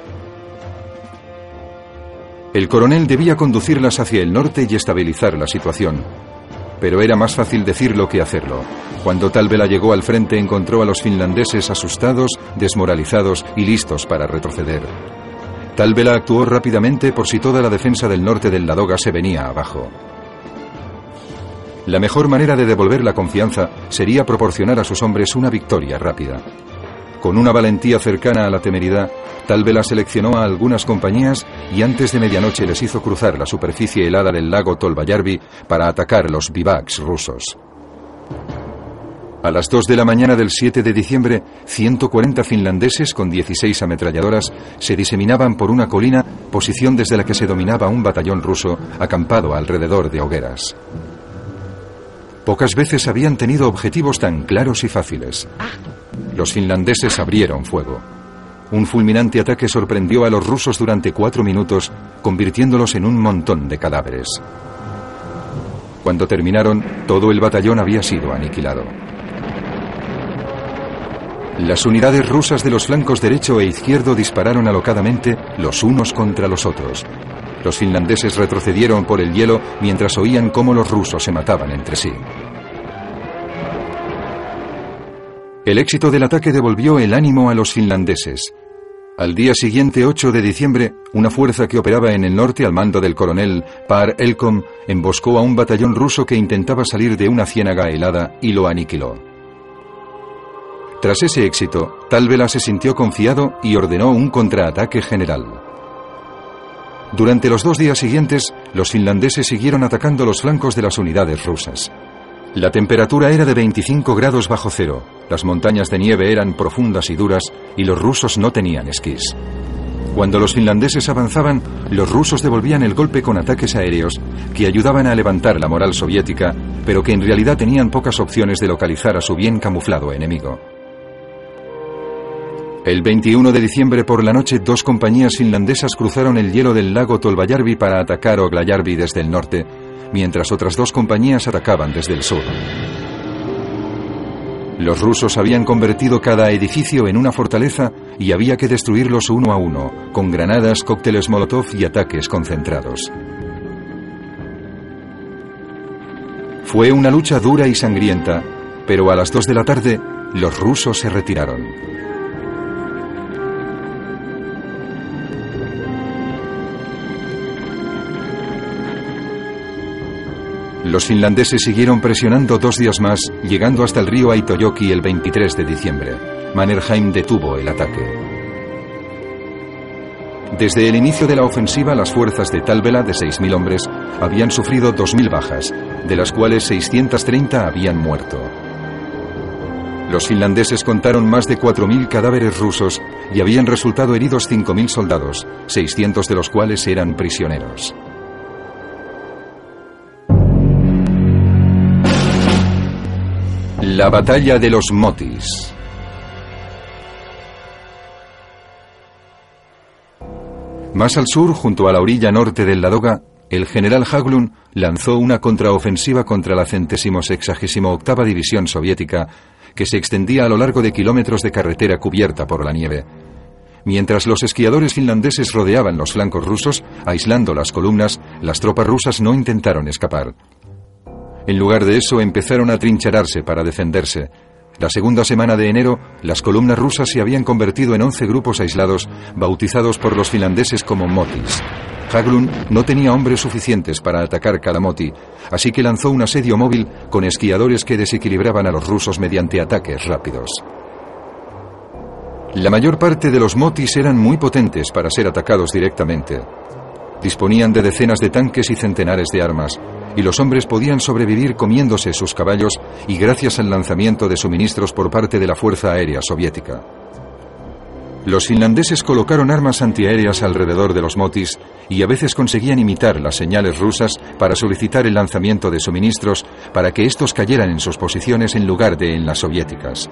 El coronel debía conducirlas hacia el norte y estabilizar la situación. Pero era más fácil decirlo que hacerlo. Cuando Talvela llegó al frente, encontró a los finlandeses asustados, desmoralizados y listos para retroceder. Talvela actuó rápidamente por si toda la defensa del norte del Ladoga se venía abajo. La mejor manera de devolver la confianza sería proporcionar a sus hombres una victoria rápida. Con una valentía cercana a la temeridad, Talvela seleccionó a algunas compañías y antes de medianoche les hizo cruzar la superficie helada del lago Tolvajärvi para atacar los bivaks rusos. A las 2 de la mañana del 7 de diciembre, 140 finlandeses con 16 ametralladoras se diseminaban por una colina, posición desde la que se dominaba un batallón ruso acampado alrededor de hogueras. Pocas veces habían tenido objetivos tan claros y fáciles. Los finlandeses abrieron fuego. Un fulminante ataque sorprendió a los rusos durante 4 minutos, convirtiéndolos en un montón de cadáveres. Cuando terminaron, todo el batallón había sido aniquilado. Las unidades rusas de los flancos derecho e izquierdo dispararon alocadamente los unos contra los otros. Los finlandeses retrocedieron por el hielo mientras oían cómo los rusos se mataban entre sí. El éxito del ataque devolvió el ánimo a los finlandeses. Al día siguiente, 8 de diciembre, una fuerza que operaba en el norte al mando del coronel Par Elkom emboscó a un batallón ruso que intentaba salir de una ciénaga helada y lo aniquiló. Tras ese éxito, Talvela se sintió confiado y ordenó un contraataque general. Durante los 2 días siguientes, los finlandeses siguieron atacando los flancos de las unidades rusas. La temperatura era de 25 grados bajo cero, las montañas de nieve eran profundas y duras y los rusos no tenían esquís. Cuando los finlandeses avanzaban, los rusos devolvían el golpe con ataques aéreos que ayudaban a levantar la moral soviética, pero que en realidad tenían pocas opciones de localizar a su bien camuflado enemigo. El 21 de diciembre por la noche, 2 compañías finlandesas cruzaron el hielo del lago Tolvajärvi para atacar Oglajärvi desde el norte, mientras otras 2 compañías atacaban desde el sur. Los rusos habían convertido cada edificio en una fortaleza y había que destruirlos uno a uno, con granadas, cócteles molotov y ataques concentrados. Fue una lucha dura y sangrienta, pero a las 2 de la tarde, los rusos se retiraron. Los finlandeses siguieron presionando 2 días más, llegando hasta el río Aitojoki el 23 de diciembre. Mannerheim detuvo el ataque. Desde el inicio de la ofensiva, las fuerzas de Talvela, de 6.000 hombres, habían sufrido 2.000 bajas, de las cuales 630 habían muerto. Los finlandeses contaron más de 4.000 cadáveres rusos y habían resultado heridos 5.000 soldados, 600 de los cuales eran prisioneros. La batalla de los Motis. Más al sur, junto a la orilla norte del Ladoga, el general Haglund lanzó una contraofensiva contra la 168ª División Soviética, que se extendía a lo largo de kilómetros de carretera cubierta por la nieve. Mientras los esquiadores finlandeses rodeaban los flancos rusos, aislando las columnas, las tropas rusas no intentaron escapar. En lugar de eso, empezaron a trincherarse para defenderse. La segunda semana de enero, las columnas rusas se habían convertido en 11 grupos aislados, bautizados por los finlandeses como motis. Haglund no tenía hombres suficientes para atacar cada moti, así que lanzó un asedio móvil con esquiadores que desequilibraban a los rusos mediante ataques rápidos. La mayor parte de los motis eran muy potentes para ser atacados directamente. Disponían de decenas de tanques y centenares de armas, y los hombres podían sobrevivir comiéndose sus caballos y gracias al lanzamiento de suministros por parte de la Fuerza Aérea Soviética. Los finlandeses colocaron armas antiaéreas alrededor de los motis y a veces conseguían imitar las señales rusas para solicitar el lanzamiento de suministros para que estos cayeran en sus posiciones en lugar de en las soviéticas.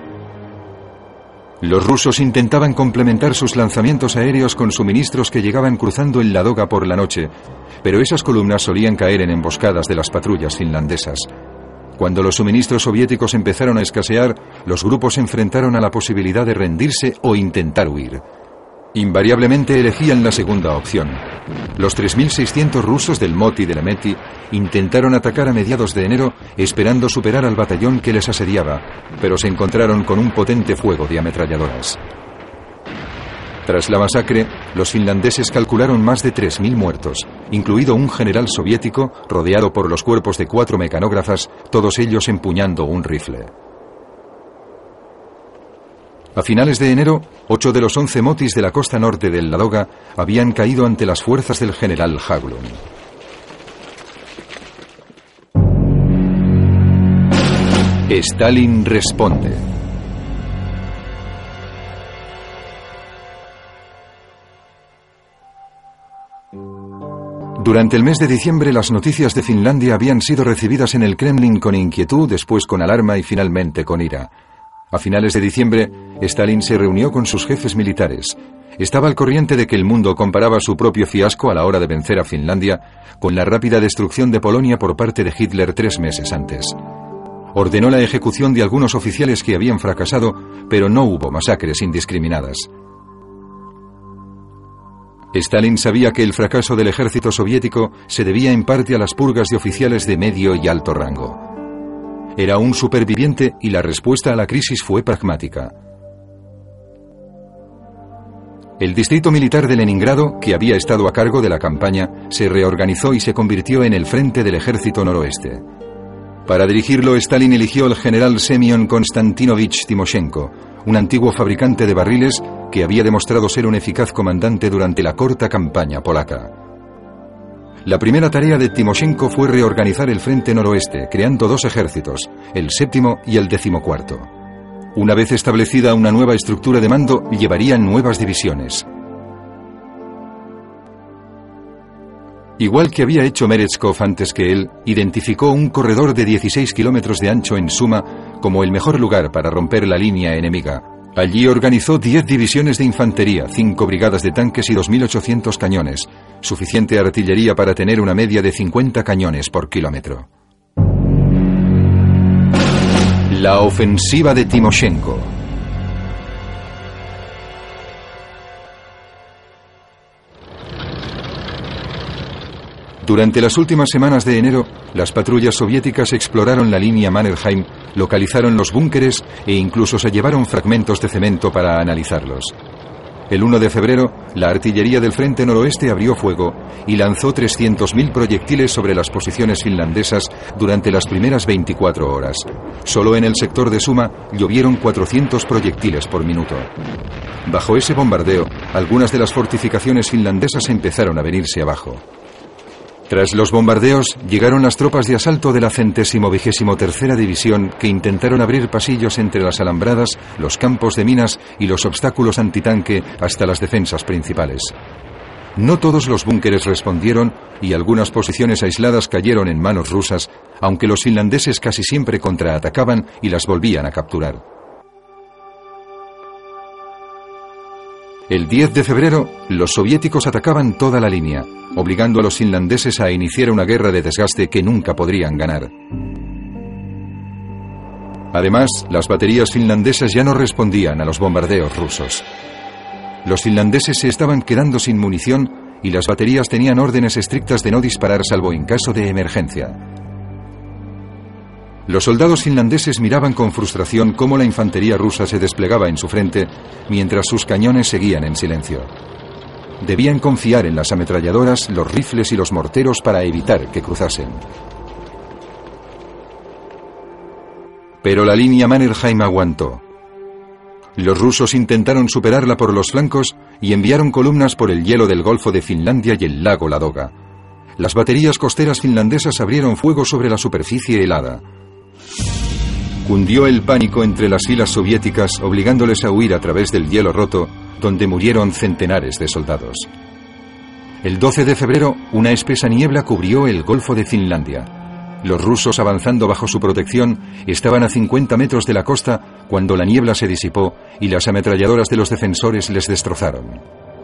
Los rusos intentaban complementar sus lanzamientos aéreos con suministros que llegaban cruzando el Ladoga por la noche, pero esas columnas solían caer en emboscadas de las patrullas finlandesas. Cuando los suministros soviéticos empezaron a escasear, los grupos se enfrentaron a la posibilidad de rendirse o intentar huir. Invariablemente elegían la segunda opción. Los 3.600 rusos del Moti de la Meti intentaron atacar a mediados de enero esperando superar al batallón que les asediaba, pero se encontraron con un potente fuego de ametralladoras. Tras la masacre, los finlandeses calcularon más de 3.000 muertos, incluido un general soviético rodeado por los cuerpos de 4 mecanógrafas, todos ellos empuñando un rifle. A finales de enero, 8 de los 11 motis de la costa norte del Ladoga habían caído ante las fuerzas del general Haglund. Stalin responde. Durante el mes de diciembre, las noticias de Finlandia habían sido recibidas en el Kremlin con inquietud, después con alarma y finalmente con ira. A finales de diciembre, Stalin se reunió con sus jefes militares. Estaba al corriente de que el mundo comparaba su propio fiasco a la hora de vencer a Finlandia con la rápida destrucción de Polonia por parte de Hitler 3 meses antes. Ordenó la ejecución de algunos oficiales que habían fracasado, pero no hubo masacres indiscriminadas. Stalin sabía que el fracaso del ejército soviético se debía en parte a las purgas de oficiales de medio y alto rango. Era un superviviente y la respuesta a la crisis fue pragmática. El distrito militar de Leningrado, que había estado a cargo de la campaña, se reorganizó y se convirtió en el frente del ejército noroeste. Para dirigirlo, Stalin eligió al general Semyon Konstantinovich Timoshenko, un antiguo fabricante de barriles que había demostrado ser un eficaz comandante durante la corta campaña polaca. La primera tarea de Timoshenko fue reorganizar el frente noroeste, creando 2 ejércitos, el 7º y el 14º. Una vez establecida una nueva estructura de mando, llevarían nuevas divisiones. Igual que había hecho Merezhkov antes que él, identificó un corredor de 16 kilómetros de ancho en Suma como el mejor lugar para romper la línea enemiga. Allí organizó 10 divisiones de infantería, 5 brigadas de tanques y 2.800 cañones, suficiente artillería para tener una media de 50 cañones por kilómetro. La ofensiva de Timoshenko. Durante las últimas semanas de enero, las patrullas soviéticas exploraron la línea Mannerheim, localizaron los búnkeres e incluso se llevaron fragmentos de cemento para analizarlos. El 1 de febrero, la artillería del frente noroeste abrió fuego y lanzó 300.000 proyectiles sobre las posiciones finlandesas durante las primeras 24 horas. Solo en el sector de Suma llovieron 400 proyectiles por minuto. Bajo ese bombardeo, algunas de las fortificaciones finlandesas empezaron a venirse abajo. Tras los bombardeos, llegaron las tropas de asalto de la 123ª División que intentaron abrir pasillos entre las alambradas, los campos de minas y los obstáculos antitanque hasta las defensas principales. No todos los búnkeres respondieron y algunas posiciones aisladas cayeron en manos rusas, aunque los finlandeses casi siempre contraatacaban y las volvían a capturar. El 10 de febrero, los soviéticos atacaban toda la línea, obligando a los finlandeses a iniciar una guerra de desgaste que nunca podrían ganar. Además, las baterías finlandesas ya no respondían a los bombardeos rusos. Los finlandeses se estaban quedando sin munición y las baterías tenían órdenes estrictas de no disparar salvo en caso de emergencia. Los soldados finlandeses miraban con frustración cómo la infantería rusa se desplegaba en su frente, mientras sus cañones seguían en silencio. Debían confiar en las ametralladoras, los rifles y los morteros para evitar que cruzasen. Pero la línea Mannerheim aguantó. Los rusos intentaron superarla por los flancos y enviaron columnas por el hielo del Golfo de Finlandia y el lago Ladoga. Las baterías costeras finlandesas abrieron fuego sobre la superficie helada. Cundió el pánico entre las filas soviéticas, obligándoles a huir a través del hielo roto, donde murieron centenares de soldados. El 12 de febrero, una espesa niebla cubrió el Golfo de Finlandia. Los rusos, avanzando bajo su protección, estaban a 50 metros de la costa cuando la niebla se disipó y las ametralladoras de los defensores les destrozaron.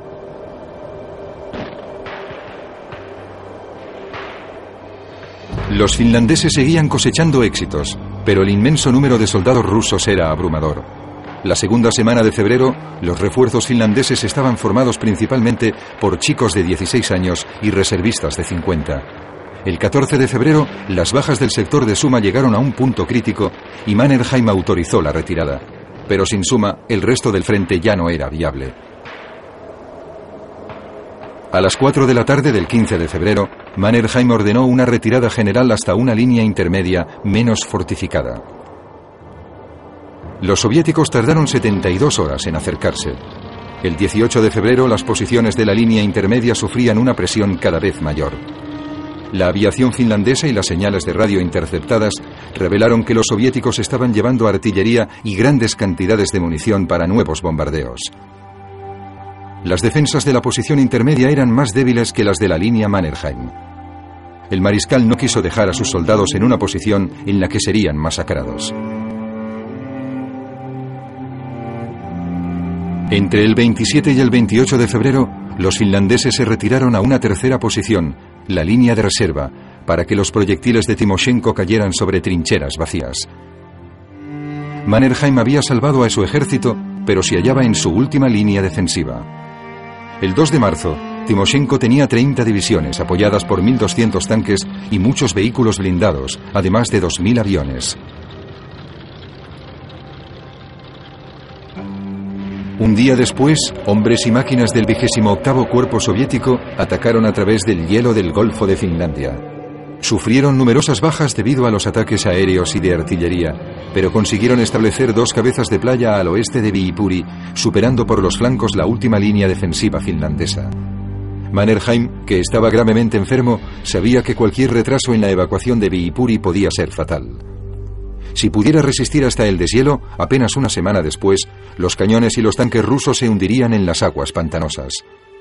Los finlandeses seguían cosechando éxitos, pero el inmenso número de soldados rusos era abrumador. La segunda semana de febrero, los refuerzos finlandeses estaban formados principalmente por chicos de 16 años y reservistas de 50. El 14 de febrero, las bajas del sector de Suma llegaron a un punto crítico y Mannerheim autorizó la retirada. Pero sin Suma, el resto del frente ya no era viable. A las 4 de la tarde del 15 de febrero, Mannerheim ordenó una retirada general hasta una línea intermedia menos fortificada. Los soviéticos tardaron 72 horas en acercarse. El 18 de febrero, las posiciones de la línea intermedia sufrían una presión cada vez mayor. La aviación finlandesa y las señales de radio interceptadas revelaron que los soviéticos estaban llevando artillería y grandes cantidades de munición para nuevos bombardeos. Las defensas de la posición intermedia eran más débiles que las de la línea Mannerheim. El mariscal no quiso dejar a sus soldados en una posición en la que serían masacrados. Entre el 27 y el 28 de febrero, los finlandeses se retiraron a una tercera posición, la línea de reserva, para que los proyectiles de Timoshenko cayeran sobre trincheras vacías. Mannerheim había salvado a su ejército, pero se hallaba en su última línea defensiva. El 2 de marzo, Timoshenko tenía 30 divisiones apoyadas por 1.200 tanques y muchos vehículos blindados, además de 2.000 aviones. Un día después, hombres y máquinas del 28º Cuerpo Soviético atacaron a través del hielo del Golfo de Finlandia. Sufrieron numerosas bajas debido a los ataques aéreos y de artillería, pero consiguieron establecer 2 cabezas de playa al oeste de Viipuri, superando por los flancos la última línea defensiva finlandesa. Mannerheim, que estaba gravemente enfermo, sabía que cualquier retraso en la evacuación de Viipuri podía ser fatal. Si pudiera resistir hasta el deshielo, apenas una semana después, los cañones y los tanques rusos se hundirían en las aguas pantanosas.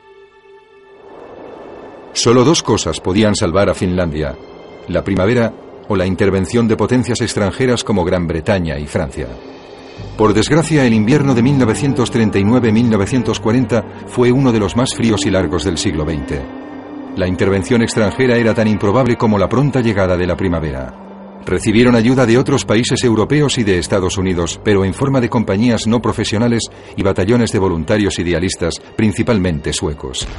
Solo 2 cosas podían salvar a Finlandia: la primavera o la intervención de potencias extranjeras como Gran Bretaña y Francia. Por desgracia, el invierno de 1939-1940 fue uno de los más fríos y largos del siglo XX. La intervención extranjera era tan improbable como la pronta llegada de la primavera. Recibieron ayuda de otros países europeos y de Estados Unidos, pero en forma de compañías no profesionales y batallones de voluntarios idealistas, principalmente suecos.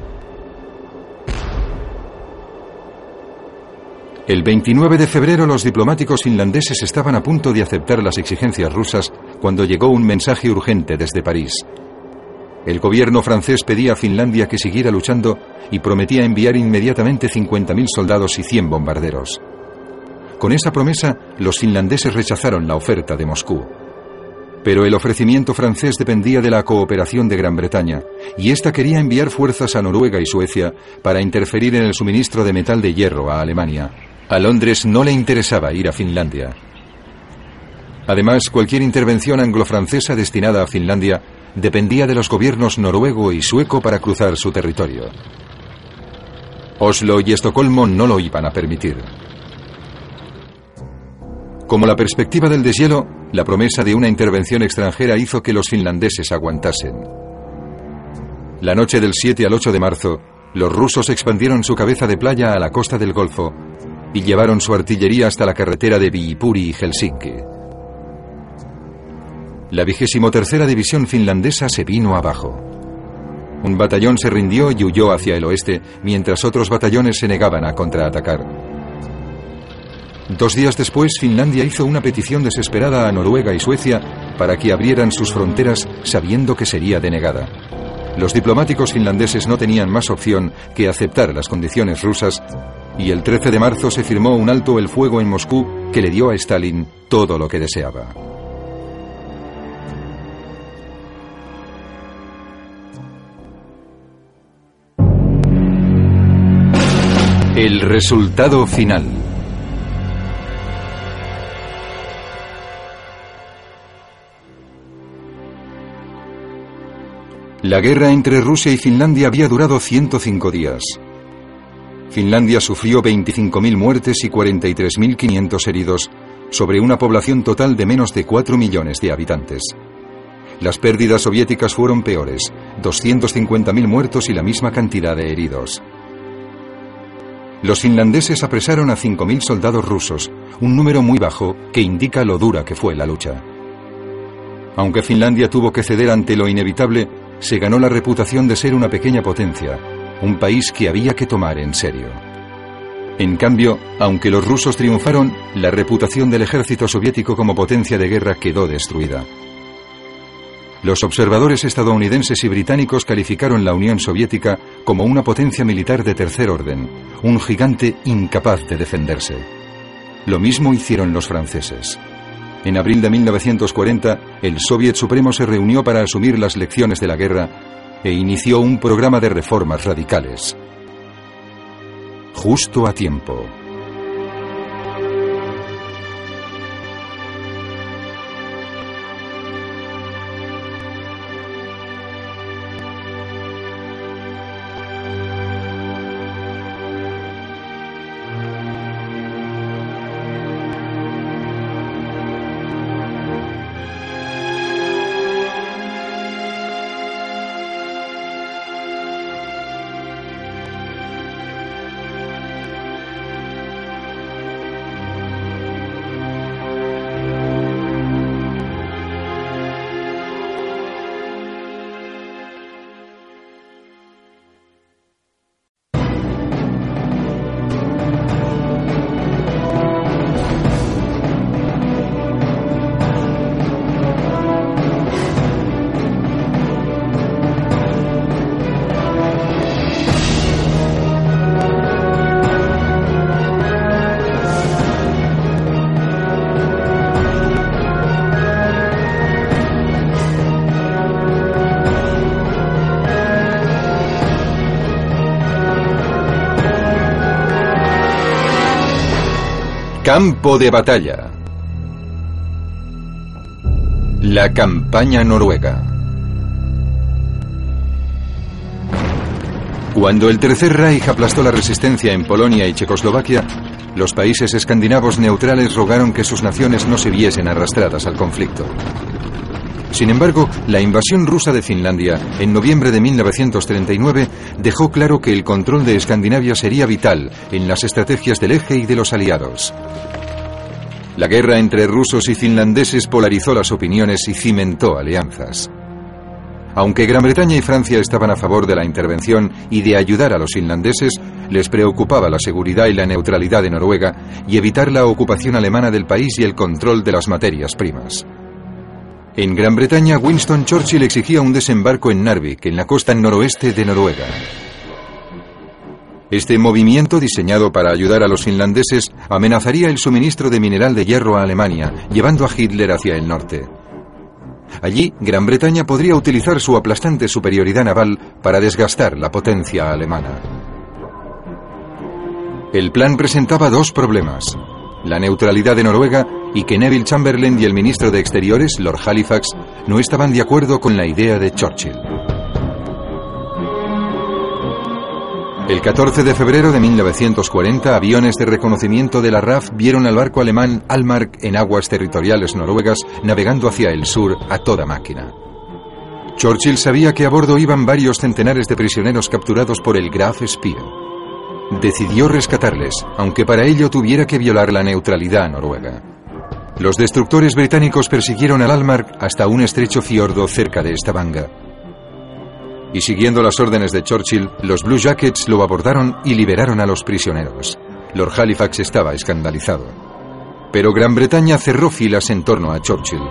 El 29 de febrero los diplomáticos finlandeses estaban a punto de aceptar las exigencias rusas cuando llegó un mensaje urgente desde París. El gobierno francés pedía a Finlandia que siguiera luchando y prometía enviar inmediatamente 50.000 soldados y 100 bombarderos. Con esa promesa, los finlandeses rechazaron la oferta de Moscú. Pero el ofrecimiento francés dependía de la cooperación de Gran Bretaña, y ésta quería enviar fuerzas a Noruega y Suecia para interferir en el suministro de metal de hierro a Alemania. A Londres no le interesaba ir a Finlandia. Además, cualquier intervención anglo-francesa destinada a Finlandia dependía de los gobiernos noruego y sueco para cruzar su territorio. Oslo y Estocolmo no lo iban a permitir. Como la perspectiva del deshielo, la promesa de una intervención extranjera hizo que los finlandeses aguantasen. La noche del 7 al 8 de marzo, los rusos expandieron su cabeza de playa a la costa del Golfo y llevaron su artillería hasta la carretera de Viipuri y Helsinki. La 23ª División finlandesa se vino abajo. Un batallón se rindió y huyó hacia el oeste, mientras otros batallones se negaban a contraatacar. 2 días después, Finlandia hizo una petición desesperada a Noruega y Suecia para que abrieran sus fronteras, sabiendo que sería denegada. Los diplomáticos finlandeses no tenían más opción que aceptar las condiciones rusas, y el 13 de marzo se firmó un alto el fuego en Moscú que le dio a Stalin todo lo que deseaba. El resultado final. La guerra entre Rusia y Finlandia había durado 105 días. Finlandia sufrió 25.000 muertes y 43.500 heridos sobre una población total de menos de 4 millones de habitantes. Las pérdidas soviéticas fueron peores, 250.000 muertos y la misma cantidad de heridos. Los finlandeses apresaron a 5.000 soldados rusos, un número muy bajo que indica lo dura que fue la lucha. Aunque Finlandia tuvo que ceder ante lo inevitable, se ganó la reputación de ser una pequeña potencia, un país que había que tomar en serio. En cambio, aunque los rusos triunfaron, la reputación del ejército soviético como potencia de guerra quedó destruida. Los observadores estadounidenses y británicos calificaron la Unión Soviética como una potencia militar de tercer orden, un gigante incapaz de defenderse. Lo mismo hicieron los franceses. En abril de 1940, el Soviet Supremo se reunió para asumir las lecciones de la guerra e inició un programa de reformas radicales. Justo a tiempo. Campo de batalla. La campaña noruega. Cuando el Tercer Reich aplastó la resistencia en Polonia y Checoslovaquia, los países escandinavos neutrales rogaron que sus naciones no se viesen arrastradas al conflicto. Sin embargo, la invasión rusa de Finlandia en noviembre de 1939 dejó claro que el control de Escandinavia sería vital en las estrategias del eje y de los aliados. La guerra entre rusos y finlandeses polarizó las opiniones y cimentó alianzas. Aunque Gran Bretaña y Francia estaban a favor de la intervención y de ayudar a los finlandeses, les preocupaba la seguridad y la neutralidad de Noruega y evitar la ocupación alemana del país y el control de las materias primas. En Gran Bretaña, Winston Churchill exigía un desembarco en Narvik, en la costa noroeste de Noruega. Este movimiento, diseñado para ayudar a los finlandeses, amenazaría el suministro de mineral de hierro a Alemania, llevando a Hitler hacia el norte. Allí, Gran Bretaña podría utilizar su aplastante superioridad naval para desgastar la potencia alemana. El plan presentaba dos problemas: la neutralidad de Noruega y que Neville Chamberlain y el ministro de Exteriores, Lord Halifax, no estaban de acuerdo con la idea de Churchill. El 14 de febrero de 1940, aviones de reconocimiento de la RAF vieron al barco alemán Almark en aguas territoriales noruegas navegando hacia el sur a toda máquina. Churchill sabía que a bordo iban varios centenares de prisioneros capturados por el Graf Spiro. Decidió rescatarles, aunque para ello tuviera que violar la neutralidad noruega. Los destructores británicos persiguieron al Almark hasta un estrecho fiordo cerca de Stavanger. Y siguiendo las órdenes de Churchill, los Blue Jackets lo abordaron y liberaron a los prisioneros. Lord Halifax estaba escandalizado. Pero Gran Bretaña cerró filas en torno a Churchill.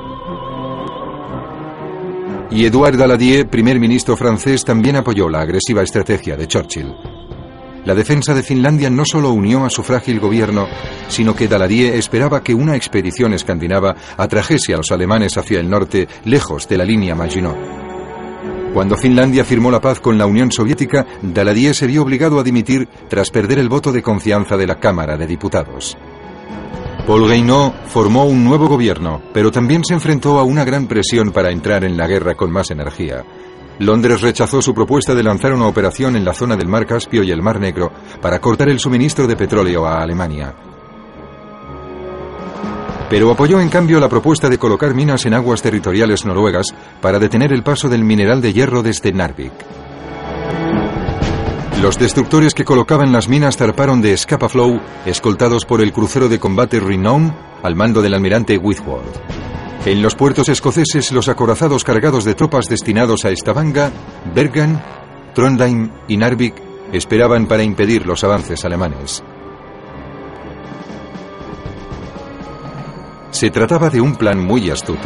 Y Édouard Daladier, primer ministro francés, también apoyó la agresiva estrategia de Churchill. La defensa de Finlandia no solo unió a su frágil gobierno, sino que Daladier esperaba que una expedición escandinava atrajese a los alemanes hacia el norte, lejos de la línea Maginot. Cuando Finlandia firmó la paz con la Unión Soviética, Daladier se vio obligado a dimitir tras perder el voto de confianza de la Cámara de Diputados. Paul Reynaud formó un nuevo gobierno, pero también se enfrentó a una gran presión para entrar en la guerra con más energía. Londres rechazó su propuesta de lanzar una operación en la zona del mar Caspio y el mar Negro para cortar el suministro de petróleo a Alemania. Pero apoyó en cambio la propuesta de colocar minas en aguas territoriales noruegas para detener el paso del mineral de hierro desde Narvik. Los destructores que colocaban las minas zarparon de Scapa Flow, escoltados por el crucero de combate Renown al mando del almirante Whitworth. En los puertos escoceses, los acorazados cargados de tropas destinados a Stavanger, Bergen, Trondheim y Narvik esperaban para impedir los avances alemanes. Se trataba de un plan muy astuto.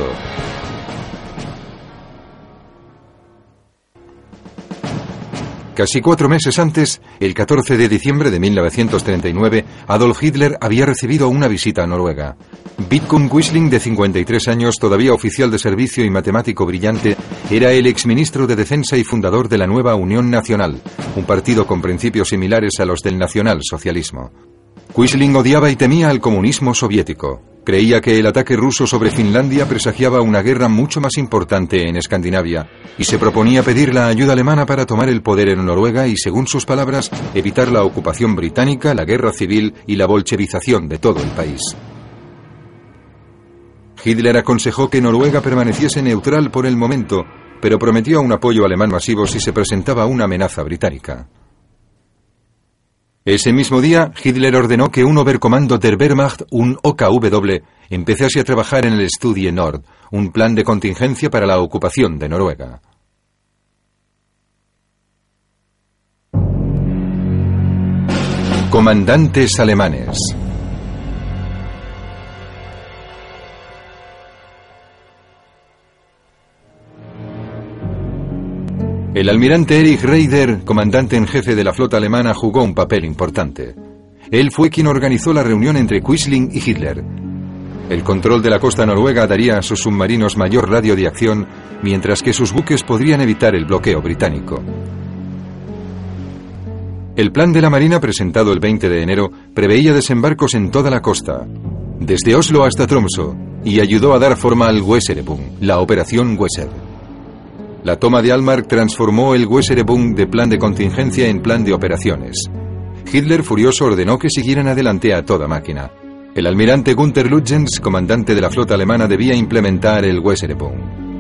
Casi 4 meses antes, el 14 de diciembre de 1939, Adolf Hitler había recibido una visita a Noruega. Vidkun Quisling, de 53 años, todavía oficial de servicio y matemático brillante, era el exministro de Defensa y fundador de la nueva Unión Nacional, un partido con principios similares a los del nacionalsocialismo. Quisling odiaba y temía al comunismo soviético. Creía que el ataque ruso sobre Finlandia presagiaba una guerra mucho más importante en Escandinavia y se proponía pedir la ayuda alemana para tomar el poder en Noruega y, según sus palabras, evitar la ocupación británica, la guerra civil y la bolchevización de todo el país. Hitler aconsejó que Noruega permaneciese neutral por el momento, pero prometió un apoyo alemán masivo si se presentaba una amenaza británica. Ese mismo día, Hitler ordenó que un Oberkommando der Wehrmacht, un OKW, empezase a trabajar en el Studie Nord, un plan de contingencia para la ocupación de Noruega. Comandantes alemanes. El almirante Erich Raeder, comandante en jefe de la flota alemana, jugó un papel importante. Él fue quien organizó la reunión entre Quisling y Hitler. El control de la costa noruega daría a sus submarinos mayor radio de acción, mientras que sus buques podrían evitar el bloqueo británico. El plan de la Marina, presentado el 20 de enero, preveía desembarcos en toda la costa, desde Oslo hasta Tromsø, y ayudó a dar forma al Weserübung, la Operación Weser. La toma de Almark transformó el Weserübung de plan de contingencia en plan de operaciones. Hitler, furioso, ordenó que siguieran adelante a toda máquina. El almirante Günther Lütjens, comandante de la flota alemana, debía implementar el Weserübung.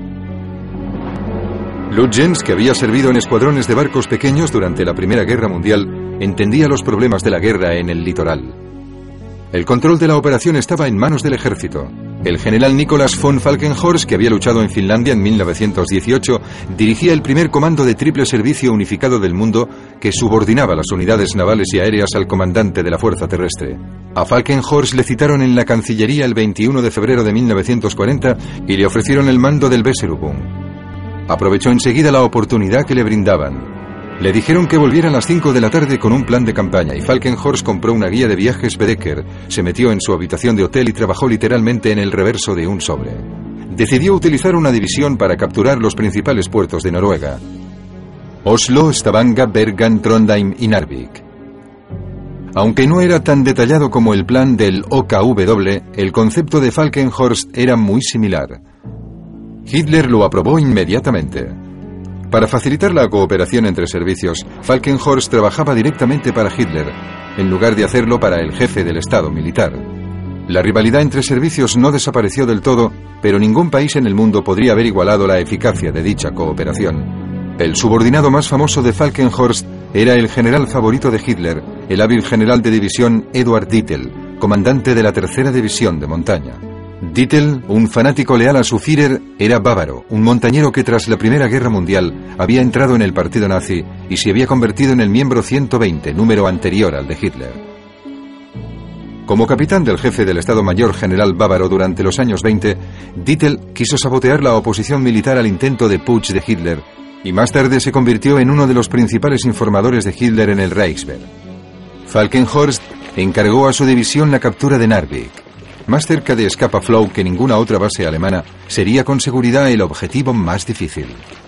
Lütjens, que había servido en escuadrones de barcos pequeños durante la Primera Guerra Mundial, entendía los problemas de la guerra en el litoral. El control de la operación estaba en manos del ejército. El general Nicolas von Falkenhorst, que había luchado en Finlandia en 1918, dirigía el primer comando de triple servicio unificado del mundo que subordinaba las unidades navales y aéreas al comandante de la fuerza terrestre. A Falkenhorst le citaron en la Cancillería el 21 de febrero de 1940 y le ofrecieron el mando del Weserübung. Aprovechó enseguida la oportunidad que le brindaban. Le dijeron que volviera a las 5 de la tarde con un plan de campaña y Falkenhorst compró una guía de viajes Bedecker, se metió en su habitación de hotel y trabajó literalmente en el reverso de un sobre. Decidió utilizar una división para capturar los principales puertos de Noruega: Oslo, Stavanger, Bergen, Trondheim y Narvik. Aunque no era tan detallado como el plan del OKW, el concepto de Falkenhorst era muy similar. Hitler lo aprobó inmediatamente. Para facilitar la cooperación entre servicios, Falkenhorst trabajaba directamente para Hitler, en lugar de hacerlo para el jefe del Estado militar. La rivalidad entre servicios no desapareció del todo, pero ningún país en el mundo podría haber igualado la eficacia de dicha cooperación. El subordinado más famoso de Falkenhorst era el general favorito de Hitler, el hábil general de división Eduard Dietl, comandante de la tercera división de montaña. Dietl, un fanático leal a su Führer, era bávaro, un montañero que tras la Primera Guerra Mundial había entrado en el partido nazi y se había convertido en el miembro 120, número anterior al de Hitler. Como capitán del jefe del Estado Mayor General bávaro durante los años 20, Dietl quiso sabotear la oposición militar al intento de putsch de Hitler y más tarde se convirtió en uno de los principales informadores de Hitler en el Reichswehr. Falkenhorst encargó a su división la captura de Narvik. Más cerca de Scapa Flow que ninguna otra base alemana, sería con seguridad el objetivo más difícil.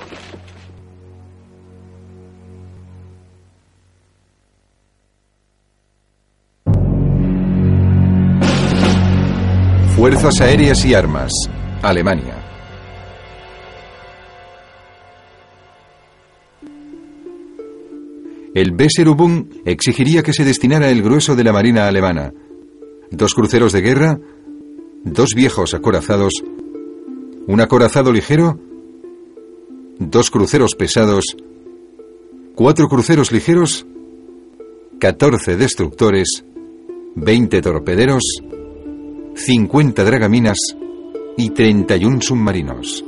Fuerzas Aéreas y Armas, Alemania. El Weserübung exigiría que se destinara el grueso de la marina alemana: 2 cruceros de guerra, 2 viejos acorazados, un acorazado ligero, 2 cruceros pesados, 4 cruceros ligeros, 14 destructores, 20 torpederos, 50 dragaminas y 31 submarinos.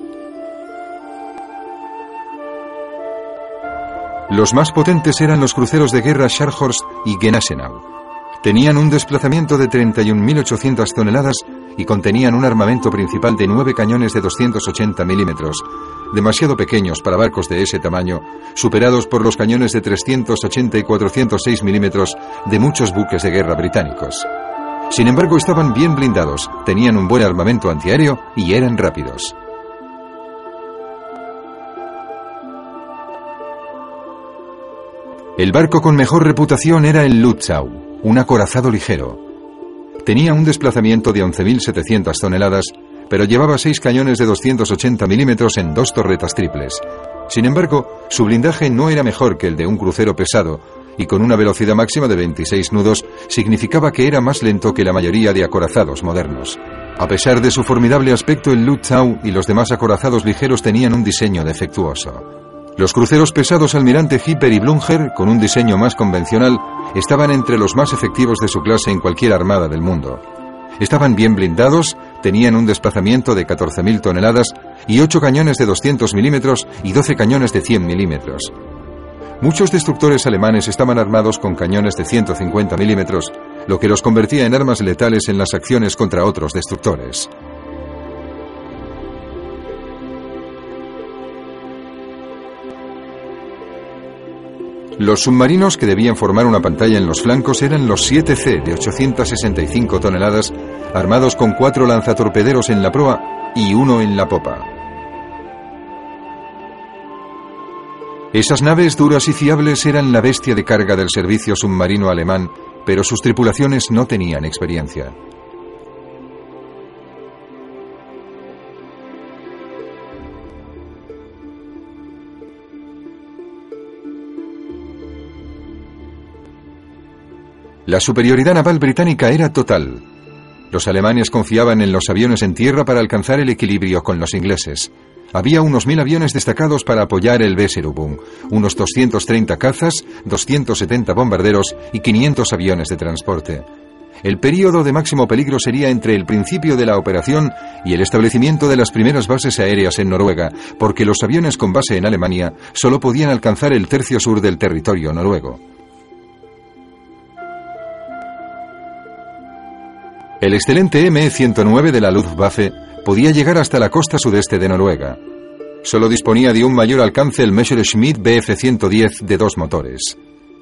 Los más potentes eran los cruceros de guerra Scharnhorst y Gneisenau. Tenían un desplazamiento de 31.800 toneladas y contenían un armamento principal de 9 cañones de 280 milímetros, demasiado pequeños para barcos de ese tamaño, superados por los cañones de 380 y 406 milímetros de muchos buques de guerra británicos. Sin embargo, estaban bien blindados, tenían un buen armamento antiaéreo y eran rápidos. El barco con mejor reputación era el Lützow, un acorazado ligero. Tenía un desplazamiento de 11.700 toneladas, pero llevaba 6 cañones de 280 milímetros en 2 torretas triples. Sin embargo, su blindaje no era mejor que el de un crucero pesado, y con una velocidad máxima de 26 nudos, significaba que era más lento que la mayoría de acorazados modernos. A pesar de su formidable aspecto, el Lützow y los demás acorazados ligeros tenían un diseño defectuoso. Los cruceros pesados Almirante Hipper y Blücher, con un diseño más convencional, estaban entre los más efectivos de su clase en cualquier armada del mundo. Estaban bien blindados, tenían un desplazamiento de 14.000 toneladas y 8 cañones de 200 milímetros y 12 cañones de 100 milímetros. Muchos destructores alemanes estaban armados con cañones de 150 milímetros, lo que los convertía en armas letales en las acciones contra otros destructores. Los submarinos que debían formar una pantalla en los flancos eran los 7C de 865 toneladas, armados con 4 lanzatorpederos en la proa y 1 en la popa. Esas naves duras y fiables eran la bestia de carga del servicio submarino alemán, pero sus tripulaciones no tenían experiencia. La superioridad naval británica era total. Los alemanes confiaban en los aviones en tierra para alcanzar el equilibrio con los ingleses. Había unos 1.000 aviones destacados para apoyar el Weserübung, unos 230 cazas, 270 bombarderos y 500 aviones de transporte. El período de máximo peligro sería entre el principio de la operación y el establecimiento de las primeras bases aéreas en Noruega, porque los aviones con base en Alemania solo podían alcanzar el tercio sur del territorio noruego. El excelente ME-109 de la Luftwaffe podía llegar hasta la costa sudeste de Noruega. Solo disponía de un mayor alcance el Messerschmitt Bf-110 de 2 motores.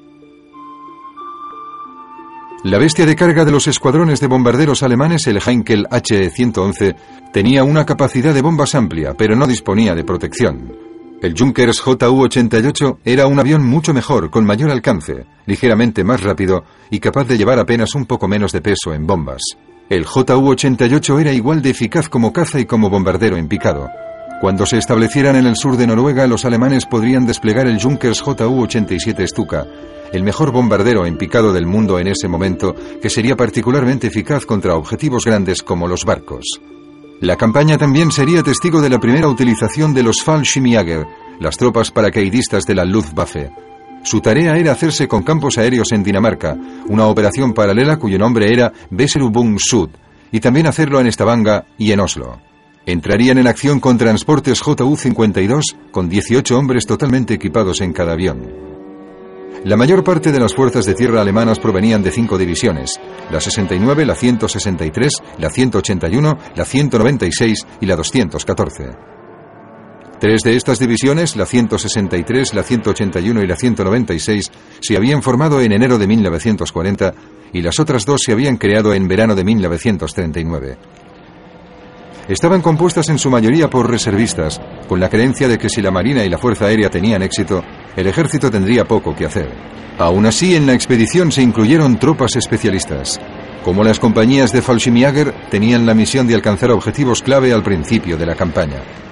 La bestia de carga de los escuadrones de bombarderos alemanes, el Heinkel He-111, tenía una capacidad de bombas amplia, pero no disponía de protección. El Junkers Ju-88 era un avión mucho mejor, con mayor alcance, ligeramente más rápido y capaz de llevar apenas un poco menos de peso en bombas. El Ju-88 era igual de eficaz como caza y como bombardero en picado. Cuando se establecieran en el sur de Noruega, los alemanes podrían desplegar el Junkers Ju-87 Stuka, el mejor bombardero en picado del mundo en ese momento, que sería particularmente eficaz contra objetivos grandes como los barcos. La campaña también sería testigo de la primera utilización de los Fallschirmjäger, las tropas paracaidistas de la Luftwaffe. Su tarea era hacerse con campos aéreos en Dinamarca, una operación paralela cuyo nombre era Weserübung Sud, y también hacerlo en Stavanger y en Oslo. Entrarían en acción con transportes Ju-52, con 18 hombres totalmente equipados en cada avión. La mayor parte de las fuerzas de tierra alemanas provenían de 5 divisiones: la 69, la 163, la 181, la 196 y la 214. 3 de estas divisiones, la 163, la 181 y la 196, se habían formado en enero de 1940 y las otras 2 se habían creado en verano de 1939. Estaban compuestas en su mayoría por reservistas, con la creencia de que si la Marina y la Fuerza Aérea tenían éxito, el ejército tendría poco que hacer. Aún así, en la expedición se incluyeron tropas especialistas. Como las compañías de Fallschirmjäger, tenían la misión de alcanzar objetivos clave al principio de la campaña.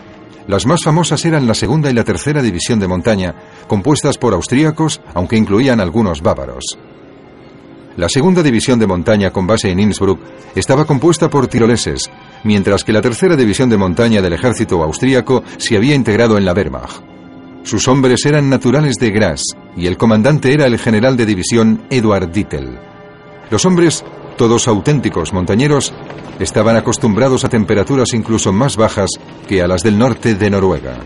Las más famosas eran la segunda y la tercera división de montaña, compuestas por austríacos, aunque incluían algunos bávaros. La segunda división de montaña, con base en Innsbruck, estaba compuesta por tiroleses, mientras que la tercera división de montaña del ejército austríaco se había integrado en la Wehrmacht. Sus hombres eran naturales de Graz, y el comandante era el general de división Eduard Dietl. Los hombres, todos auténticos montañeros, estaban acostumbrados a temperaturas incluso más bajas que a las del norte de Noruega.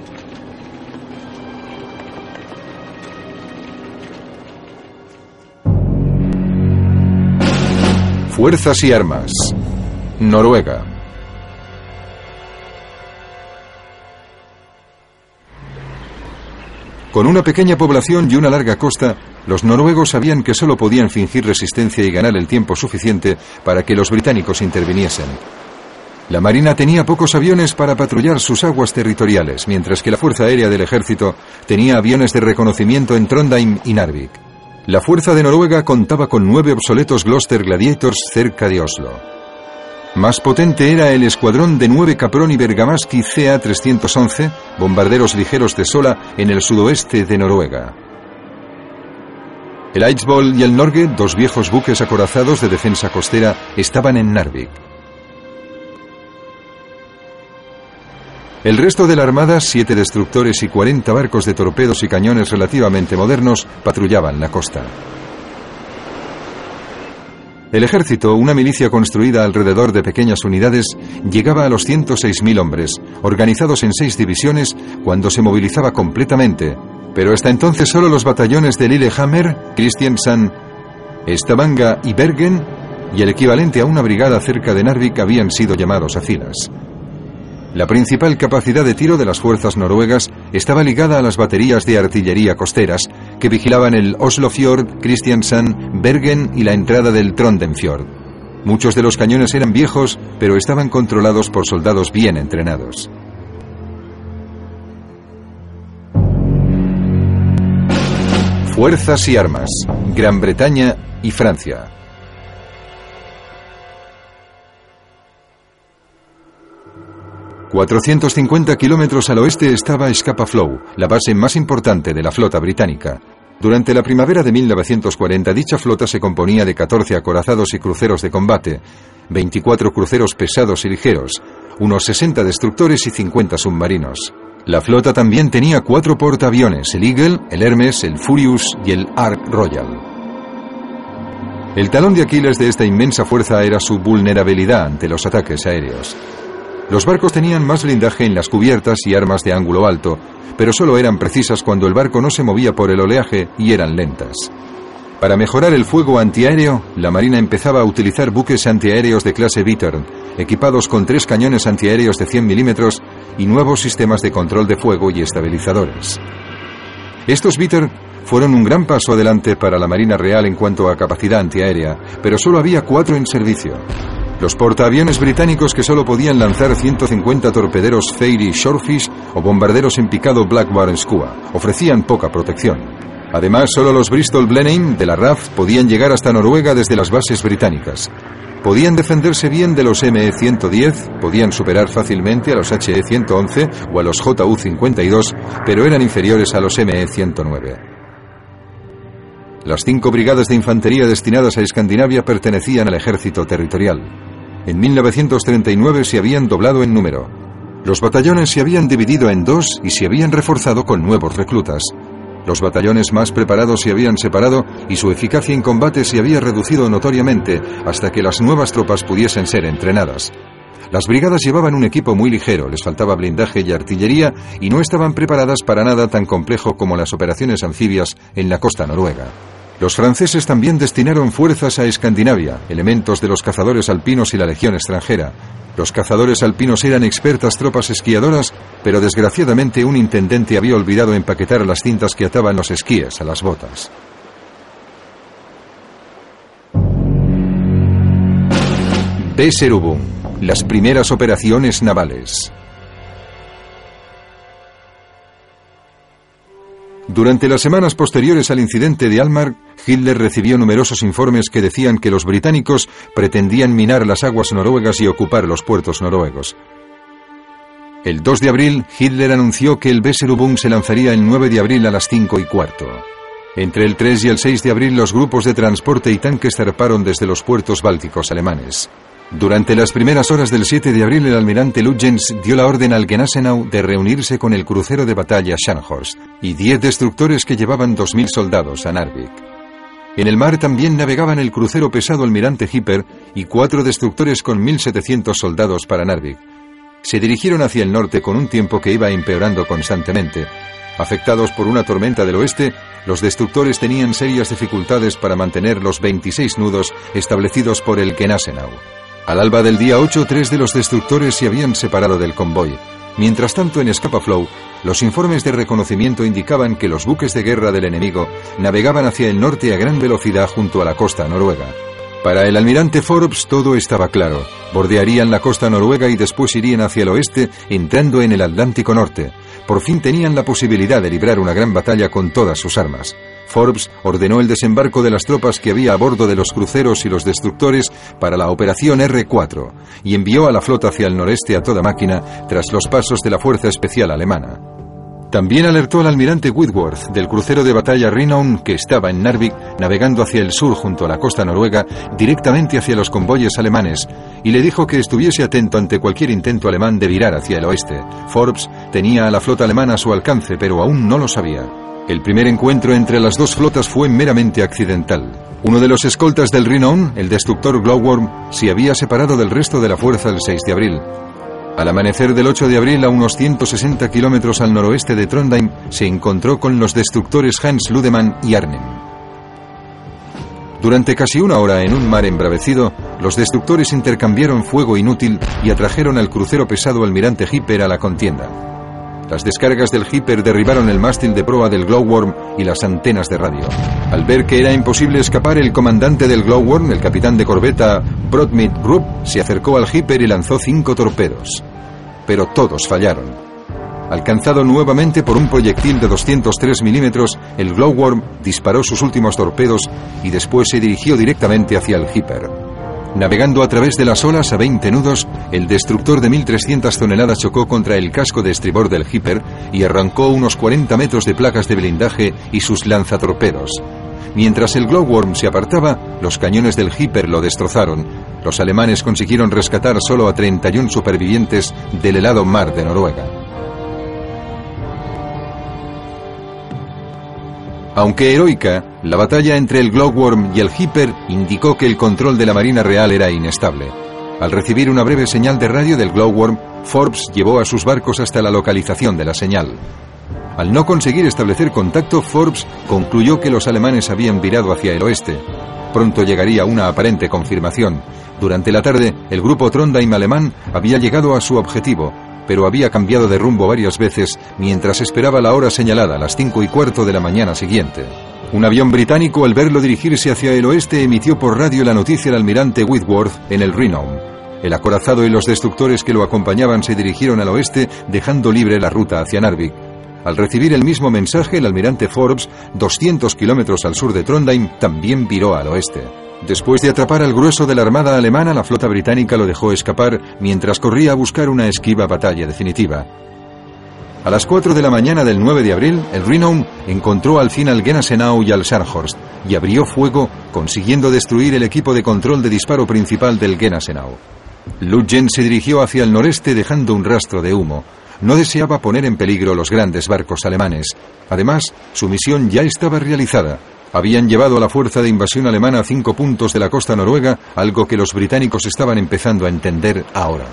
Fuerzas y armas. Noruega. Con una pequeña población y una larga costa, los noruegos sabían que solo podían fingir resistencia y ganar el tiempo suficiente para que los británicos interviniesen. La marina tenía pocos aviones para patrullar sus aguas territoriales, mientras que la fuerza aérea del ejército tenía aviones de reconocimiento en Trondheim y Narvik. La fuerza de Noruega contaba con 9 obsoletos Gloster Gladiators cerca de Oslo. Más potente era el escuadrón de 9 Caproni Bergamaschi CA-311, bombarderos ligeros de Sola en el sudoeste de Noruega. El Eidsvoll y el Norge, 2 viejos buques acorazados de defensa costera, estaban en Narvik. El resto de la armada, 7 destructores y 40 barcos de torpedos y cañones relativamente modernos, patrullaban la costa. El ejército, una milicia construida alrededor de pequeñas unidades, llegaba a los 106.000 hombres, organizados en 6 divisiones, cuando se movilizaba completamente, pero hasta entonces solo los batallones de Lillehammer, Kristiansand, Stavanger y Bergen, y el equivalente a una brigada cerca de Narvik habían sido llamados a filas. La principal capacidad de tiro de las fuerzas noruegas estaba ligada a las baterías de artillería costeras que vigilaban el Oslofjord, Kristiansand, Bergen y la entrada del Trondheimfjord. Muchos de los cañones eran viejos, pero estaban controlados por soldados bien entrenados. Fuerzas y armas. Gran Bretaña y Francia. ...450 kilómetros al oeste estaba Scapa Flow, la base más importante de la flota británica. Durante la primavera de 1940, dicha flota se componía de 14 acorazados y cruceros de combate, 24 cruceros pesados y ligeros, unos 60 destructores y 50 submarinos. La flota también tenía 4 portaaviones, el Eagle, el Hermes, el Furious y el Ark Royal. El talón de Aquiles de esta inmensa fuerza era su vulnerabilidad ante los ataques aéreos. Los barcos tenían más blindaje en las cubiertas y armas de ángulo alto, pero solo eran precisas cuando el barco no se movía por el oleaje y eran lentas. Para mejorar el fuego antiaéreo, la Marina empezaba a utilizar buques antiaéreos de clase Bittern, equipados con 3 cañones antiaéreos de 100 milímetros y nuevos sistemas de control de fuego y estabilizadores. Estos Bittern fueron un gran paso adelante para la Marina Real en cuanto a capacidad antiaérea, pero solo había 4 en servicio. Los portaaviones británicos, que solo podían lanzar 150 torpederos Fairey Shorefish o bombarderos en picado Blackburn Skua, ofrecían poca protección. Además, solo los Bristol Blenheim de la RAF podían llegar hasta Noruega desde las bases británicas. Podían defenderse bien de los ME-110, podían superar fácilmente a los HE-111 o a los JU-52, pero eran inferiores a los ME-109. Las 5 brigadas de infantería destinadas a Escandinavia pertenecían al ejército territorial. En 1939 se habían doblado en número. Los batallones se habían dividido en 2 y se habían reforzado con nuevos reclutas. Los batallones más preparados se habían separado y su eficacia en combate se había reducido notoriamente hasta que las nuevas tropas pudiesen ser entrenadas. Las brigadas llevaban un equipo muy ligero, les faltaba blindaje y artillería y no estaban preparadas para nada tan complejo como las operaciones anfibias en la costa noruega. Los franceses también destinaron fuerzas a Escandinavia, elementos de los cazadores alpinos y la legión extranjera. Los cazadores alpinos eran expertas tropas esquiadoras, pero desgraciadamente un intendente había olvidado empaquetar las cintas que ataban los esquíes a las botas. Weserübung, las primeras operaciones navales. Durante las semanas posteriores al incidente de Almar, Hitler recibió numerosos informes que decían que los británicos pretendían minar las aguas noruegas y ocupar los puertos noruegos. El 2 de abril, Hitler anunció que el Weserübung se lanzaría el 9 de abril a las 5:15. Entre el 3 y el 6 de abril los grupos de transporte y tanques zarparon desde los puertos bálticos alemanes. Durante las primeras horas del 7 de abril el almirante Lütjens dio la orden al Gneisenau de reunirse con el crucero de batalla Scharnhorst y 10 destructores que llevaban 2000 soldados a Narvik. En el mar también navegaban el crucero pesado almirante Hipper y 4 destructores con 1700 soldados para Narvik. Se dirigieron hacia el norte con un tiempo que iba empeorando constantemente. Afectados por una tormenta del oeste, los destructores tenían serias dificultades para mantener los 26 nudos establecidos por el Gneisenau. Al alba del día 8, 3 de los destructores se habían separado del convoy. Mientras tanto, en Scapa Flow, los informes de reconocimiento indicaban que los buques de guerra del enemigo navegaban hacia el norte a gran velocidad junto a la costa noruega. Para el almirante Forbes todo estaba claro. Bordearían la costa noruega y después irían hacia el oeste, entrando en el Atlántico Norte. Por fin tenían la posibilidad de librar una gran batalla con todas sus armas. Forbes ordenó el desembarco de las tropas que había a bordo de los cruceros y los destructores para la operación R4 y envió a la flota hacia el noreste a toda máquina tras los pasos de la Fuerza Especial Alemana. También alertó al almirante Whitworth del crucero de batalla Renown, que estaba en Narvik, navegando hacia el sur junto a la costa noruega, directamente hacia los convoyes alemanes, y le dijo que estuviese atento ante cualquier intento alemán de virar hacia el oeste. Forbes tenía a la flota alemana a su alcance, pero aún no lo sabía. El primer encuentro entre las dos flotas fue meramente accidental. Uno de los escoltas del Renown, el destructor Glowworm, se había separado del resto de la fuerza el 6 de abril. Al amanecer del 8 de abril, a unos 160 kilómetros al noroeste de Trondheim, se encontró con los destructores Hans Ludemann y Arnhem. Durante casi una hora en un mar embravecido, los destructores intercambiaron fuego inútil y atrajeron al crucero pesado almirante Hipper a la contienda. Las descargas del Hipper derribaron el mástil de proa del Glowworm y las antenas de radio. Al ver que era imposible escapar, el comandante del Glowworm, el capitán de corbeta Brodmid Rupp, se acercó al Hipper y lanzó 5 torpedos. Pero todos fallaron. Alcanzado nuevamente por un proyectil de 203 milímetros, el Glowworm disparó sus últimos torpedos y después se dirigió directamente hacia el Hipper. Navegando a través de las olas a 20 nudos, el destructor de 1.300 toneladas chocó contra el casco de estribor del Hipper y arrancó unos 40 metros de placas de blindaje y sus lanzatorpedos. Mientras el Glowworm se apartaba, los cañones del Hipper lo destrozaron. Los alemanes consiguieron rescatar solo a 31 supervivientes del helado mar de Noruega. Aunque heroica, la batalla entre el Glowworm y el Hipper indicó que el control de la Marina Real era inestable. Al recibir una breve señal de radio del Glowworm, Forbes llevó a sus barcos hasta la localización de la señal. Al no conseguir establecer contacto, Forbes concluyó que los alemanes habían virado hacia el oeste. Pronto llegaría una aparente confirmación. Durante la tarde, el grupo Trondheim alemán había llegado a su objetivo, pero había cambiado de rumbo varias veces mientras esperaba la hora señalada, las 5:15 de la mañana siguiente. Un avión británico, al verlo dirigirse hacia el oeste, emitió por radio la noticia al almirante Whitworth en el Renown. El acorazado y los destructores que lo acompañaban se dirigieron al oeste, dejando libre la ruta hacia Narvik. Al recibir el mismo mensaje, el almirante Forbes, 200 kilómetros al sur de Trondheim, también viró al oeste. Después de atrapar al grueso de la armada alemana, la flota británica lo dejó escapar mientras corría a buscar una esquiva batalla definitiva. A las 4 de la mañana del 9 de abril, el Renown encontró al fin al Gneisenau y al Scharnhorst y abrió fuego, consiguiendo destruir el equipo de control de disparo principal del Gneisenau. Lütjens se dirigió hacia el noreste dejando un rastro de humo. No deseaba poner en peligro los grandes barcos alemanes. Además, su misión ya estaba realizada. Habían llevado a la fuerza de invasión alemana a 5 puntos de la costa noruega, algo que los británicos estaban empezando a entender ahora.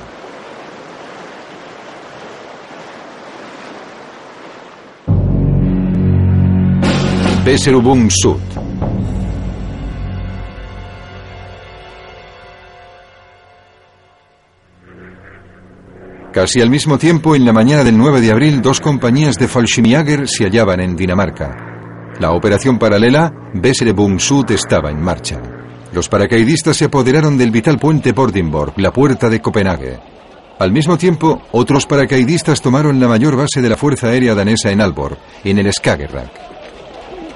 Weserübung Süd. Casi al mismo tiempo, en la mañana del 9 de abril, 2 compañías de Fallschirmjäger se hallaban en Dinamarca. La operación paralela, Weserübung Süd, estaba en marcha. Los paracaidistas se apoderaron del vital puente Bordenborg, la puerta de Copenhague. Al mismo tiempo, otros paracaidistas tomaron la mayor base de la Fuerza Aérea danesa en Aalborg, en el Skagerrak.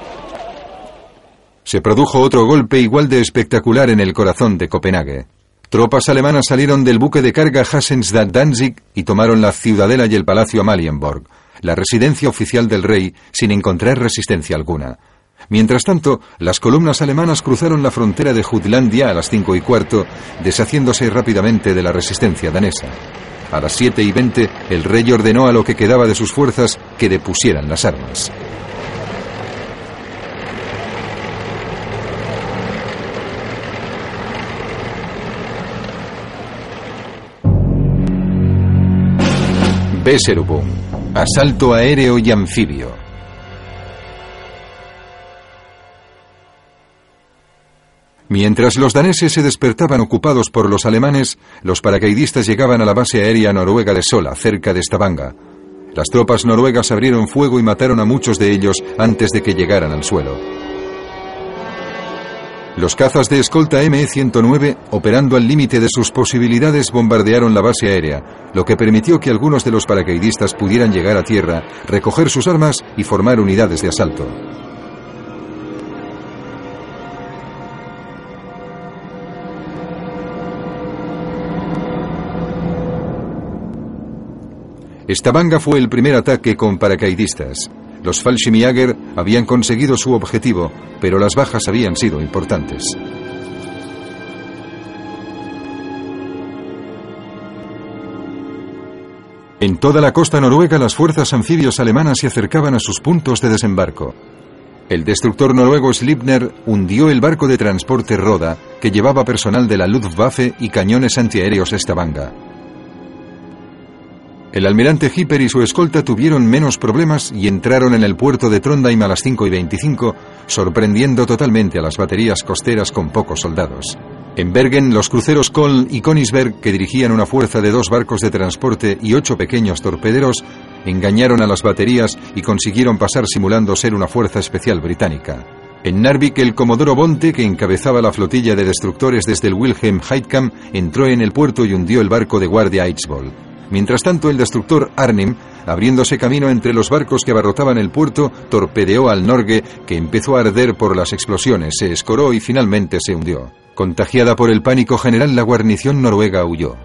Se produjo otro golpe igual de espectacular en el corazón de Copenhague. Tropas alemanas salieron del buque de carga Hasenstadt Danzig y tomaron la ciudadela y el palacio Amalienborg, la residencia oficial del rey, sin encontrar resistencia alguna. Mientras tanto, las columnas alemanas cruzaron la frontera de Jutlandia a las 5:15, deshaciéndose rápidamente de la resistencia danesa. A las 7:20, el rey ordenó a lo que quedaba de sus fuerzas que depusieran las armas. Weserübung, asalto aéreo y anfibio. Mientras los daneses se despertaban ocupados por los alemanes, los paracaidistas llegaban a la base aérea noruega de Sola, cerca de Stavanger. Las tropas noruegas abrieron fuego y mataron a muchos de ellos antes de que llegaran al suelo. Los cazas de escolta ME-109, operando al límite de sus posibilidades, bombardearon la base aérea, lo que permitió que algunos de los paracaidistas pudieran llegar a tierra, recoger sus armas y formar unidades de asalto. Stavanger fue el primer ataque con paracaidistas. Los Fallschirmjäger habían conseguido su objetivo, pero las bajas habían sido importantes. En toda la costa noruega, las fuerzas anfibios alemanas se acercaban a sus puntos de desembarco. El destructor noruego Sleipner hundió el barco de transporte Roda, que llevaba personal de la Luftwaffe y cañones antiaéreos Stavanger. El almirante Hipper y su escolta tuvieron menos problemas y entraron en el puerto de Trondheim a las 5:25, sorprendiendo totalmente a las baterías costeras con pocos soldados. En Bergen, los cruceros Koln y Königsberg, que dirigían una fuerza de 2 barcos de transporte y 8 pequeños torpederos, engañaron a las baterías y consiguieron pasar simulando ser una fuerza especial británica. En Narvik, el comodoro Bonte, que encabezaba la flotilla de destructores desde el Wilhelm Heidkamp, entró en el puerto y hundió el barco de guardia Eidsvoll. Mientras tanto, el destructor Arnhem, abriéndose camino entre los barcos que abarrotaban el puerto, torpedeó al Norge, que empezó a arder por las explosiones, se escoró y finalmente se hundió. Contagiada por el pánico general, la guarnición noruega huyó.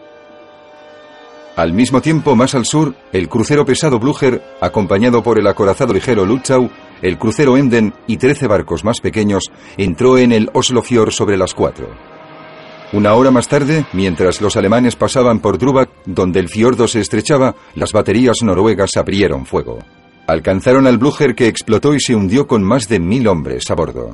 Al mismo tiempo, más al sur, el crucero pesado Blücher, acompañado por el acorazado ligero Lützow, el crucero Emden y 13 barcos más pequeños, entró en el Oslofjord sobre las 4. Una hora más tarde, mientras los alemanes pasaban por Drubak, donde el fiordo se estrechaba, las baterías noruegas abrieron fuego. Alcanzaron al Blücher, que explotó y se hundió con más de 1000 hombres a bordo.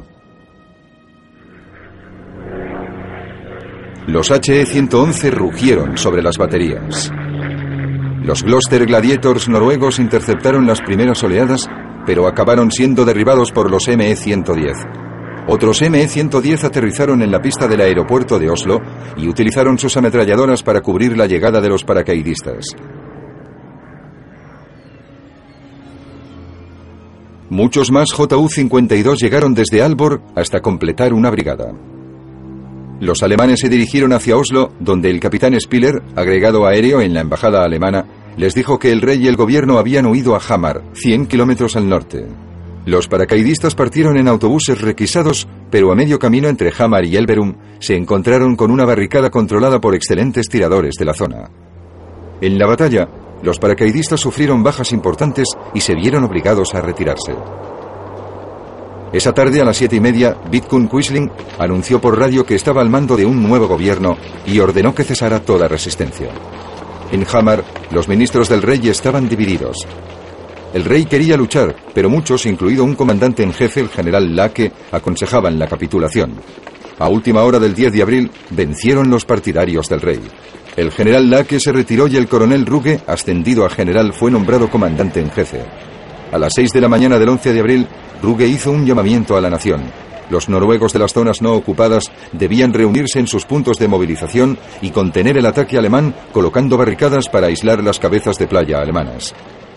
Los HE-111 rugieron sobre las baterías. Los Gloster Gladiators noruegos interceptaron las primeras oleadas, pero acabaron siendo derribados por los ME-110. Otros ME-110 aterrizaron en la pista del aeropuerto de Oslo y utilizaron sus ametralladoras para cubrir la llegada de los paracaidistas. Muchos más JU-52 llegaron desde Aalborg hasta completar una brigada. Los alemanes se dirigieron hacia Oslo, donde el capitán Spiller, agregado aéreo en la embajada alemana, les dijo que el rey y el gobierno habían huido a Hamar, 100 kilómetros al norte. Los paracaidistas partieron en autobuses requisados, pero a medio camino entre Hamar y Elverum se encontraron con una barricada controlada por excelentes tiradores de la zona. En la batalla, los paracaidistas sufrieron bajas importantes y se vieron obligados a retirarse. Esa tarde, a las 7:30, Vidkun Quisling anunció por radio que estaba al mando de un nuevo gobierno y ordenó que cesara toda resistencia. En Hamar, los ministros del rey estaban divididos. El rey quería luchar, pero muchos, incluido un comandante en jefe, el general Lake, aconsejaban la capitulación. A última hora del 10 de abril, vencieron los partidarios del rey. El general Lake se retiró y el coronel Ruge, ascendido a general, fue nombrado comandante en jefe. A las 6 de la mañana del 11 de abril, Ruge hizo un llamamiento a la nación. Los noruegos de las zonas no ocupadas debían reunirse en sus puntos de movilización y contener el ataque alemán, colocando barricadas para aislar las cabezas de playa alemanas.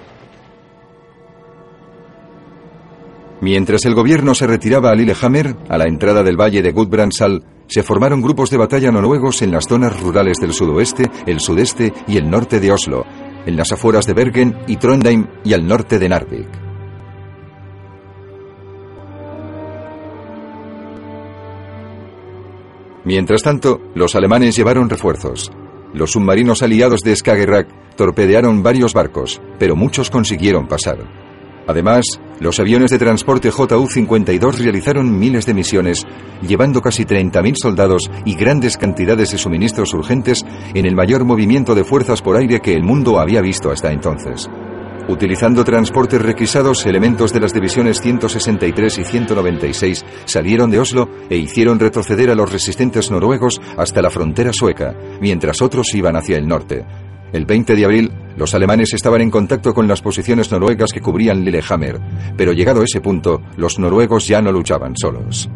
Mientras el gobierno se retiraba a Lillehammer, a la entrada del valle de Gudbrandsdal, se formaron grupos de batalla noruegos en las zonas rurales del sudoeste, el sudeste y el norte de Oslo, en las afueras de Bergen y Trondheim y al norte de Narvik. Mientras tanto, los alemanes llevaron refuerzos. Los submarinos aliados de Skagerrak torpedearon varios barcos, pero muchos consiguieron pasar. Además, los aviones de transporte Ju-52 realizaron miles de misiones, llevando casi 30.000 soldados y grandes cantidades de suministros urgentes en el mayor movimiento de fuerzas por aire que el mundo había visto hasta entonces. Utilizando transportes requisados, elementos de las divisiones 163 y 196 salieron de Oslo e hicieron retroceder a los resistentes noruegos hasta la frontera sueca, mientras otros iban hacia el norte. El 20 de abril, los alemanes estaban en contacto con las posiciones noruegas que cubrían Lillehammer, pero llegado a ese punto, los noruegos ya no luchaban solos.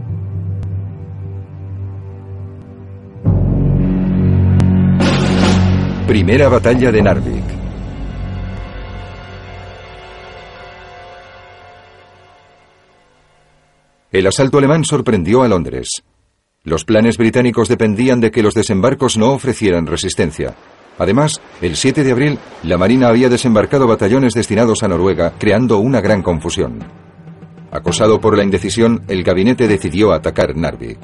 Primera batalla de Narvik. El asalto alemán sorprendió a Londres. Los planes británicos dependían de que los desembarcos no ofrecieran resistencia. Además, el 7 de abril, la Marina había desembarcado batallones destinados a Noruega, creando una gran confusión. Acosado por la indecisión, el gabinete decidió atacar Narvik.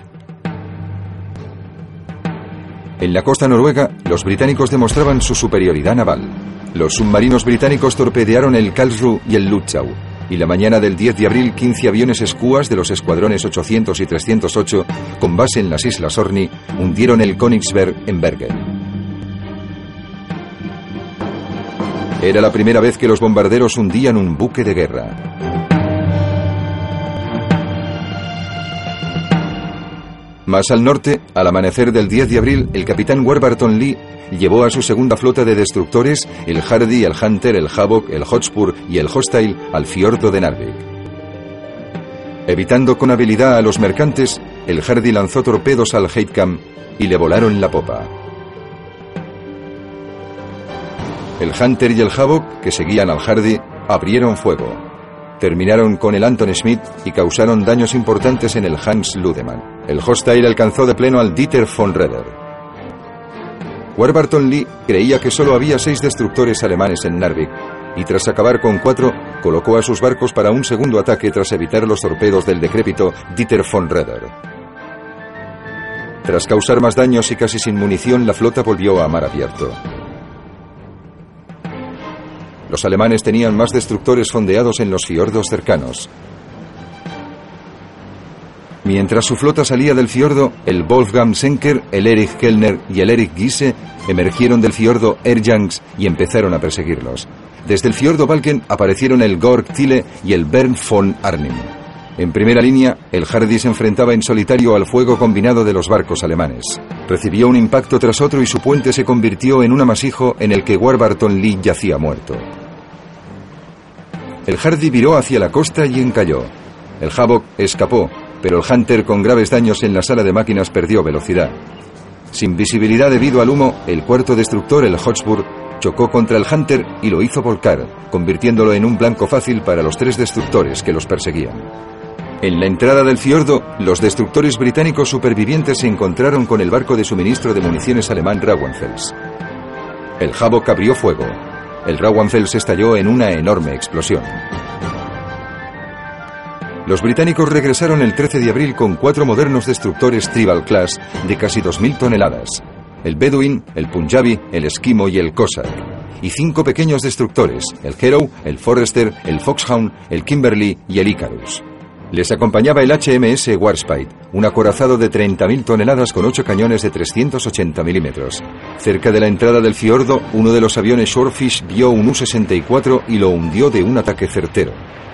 En la costa noruega, los británicos demostraban su superioridad naval. Los submarinos británicos torpedearon el Karlsruhe y el Lützow, y la mañana del 10 de abril 15 aviones Skuas de los escuadrones 800 y 308, con base en las islas Orkney, hundieron el Königsberg en Bergen. Era la primera vez que los bombarderos hundían un buque de guerra. Más al norte, al amanecer del 10 de abril, el capitán Warburton Lee llevó a su segunda flota de destructores, el Hardy, el Hunter, el Havoc, el Hotspur y el Hostile, al fiordo de Narvik. Evitando con habilidad a los mercantes, el Hardy lanzó torpedos al Heidkamp y le volaron la popa. El Hunter y el Havoc, que seguían al Hardy, abrieron fuego. Terminaron con el Anton Schmidt y causaron daños importantes en el Hans Ludemann. El Hostile alcanzó de pleno al Dieter von Reder. Warburton Lee creía que solo había 6 destructores alemanes en Narvik, y tras acabar con 4, colocó a sus barcos para un segundo ataque tras evitar los torpedos del decrépito Dieter von Reder. Tras causar más daños y casi sin munición, la flota volvió a mar abierto. Los alemanes tenían más destructores fondeados en los fiordos cercanos. Mientras su flota salía del fiordo, el Wolfgang Schenker, el Erich Kellner y el Erich Giese emergieron del fiordo Erjangs y empezaron a perseguirlos. Desde el fiordo Balken aparecieron el Georg Thiele y el Bernd von Arnim. En primera línea, el Hardy se enfrentaba en solitario al fuego combinado de los barcos alemanes. Recibió un impacto tras otro y su puente se convirtió en un amasijo en el que Warburton Lee yacía muerto. El Hardy viró hacia la costa y encalló. El Havoc escapó, pero el Hunter, con graves daños en la sala de máquinas, perdió velocidad. Sin visibilidad debido al humo, el cuarto destructor, el Hotspur, chocó contra el Hunter y lo hizo volcar, convirtiéndolo en un blanco fácil para los 3 destructores que los perseguían. En la entrada del fiordo, los destructores británicos supervivientes se encontraron con el barco de suministro de municiones alemán Rauenfels. El Havoc abrió fuego. El Rauenfels estalló en una enorme explosión. Los británicos regresaron el 13 de abril con 4 modernos destructores Tribal Class de casi 2.000 toneladas. El Bedouin, el Punjabi, el Esquimo y el Cossack. Y 5 pequeños destructores, el Hero, el Forester, el Foxhound, el Kimberley y el Icarus. Les acompañaba el HMS Warspite, un acorazado de 30.000 toneladas con 8 cañones de 380 milímetros. Cerca de la entrada del fiordo, uno de los aviones Swordfish vio un U-64 y lo hundió de un ataque certero.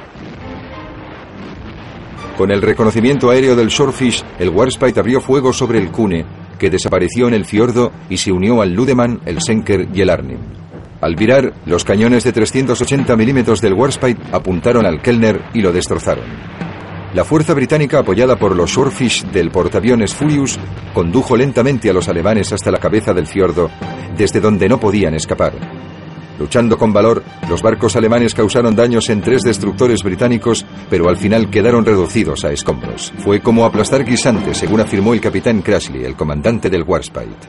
Con el reconocimiento aéreo del Swordfish, el Warspite abrió fuego sobre el Kune, que desapareció en el fiordo y se unió al Ludemann, el Schenker y el Arnim. Al virar, los cañones de 380 milímetros del Warspite apuntaron al Kellner y lo destrozaron. La fuerza británica, apoyada por los Swordfish del portaaviones Furious, condujo lentamente a los alemanes hasta la cabeza del fiordo, desde donde no podían escapar. Luchando con valor, los barcos alemanes causaron daños en 3 destructores británicos, pero al final quedaron reducidos a escombros. Fue como aplastar guisantes, según afirmó el capitán Crashley, el comandante del Warspite.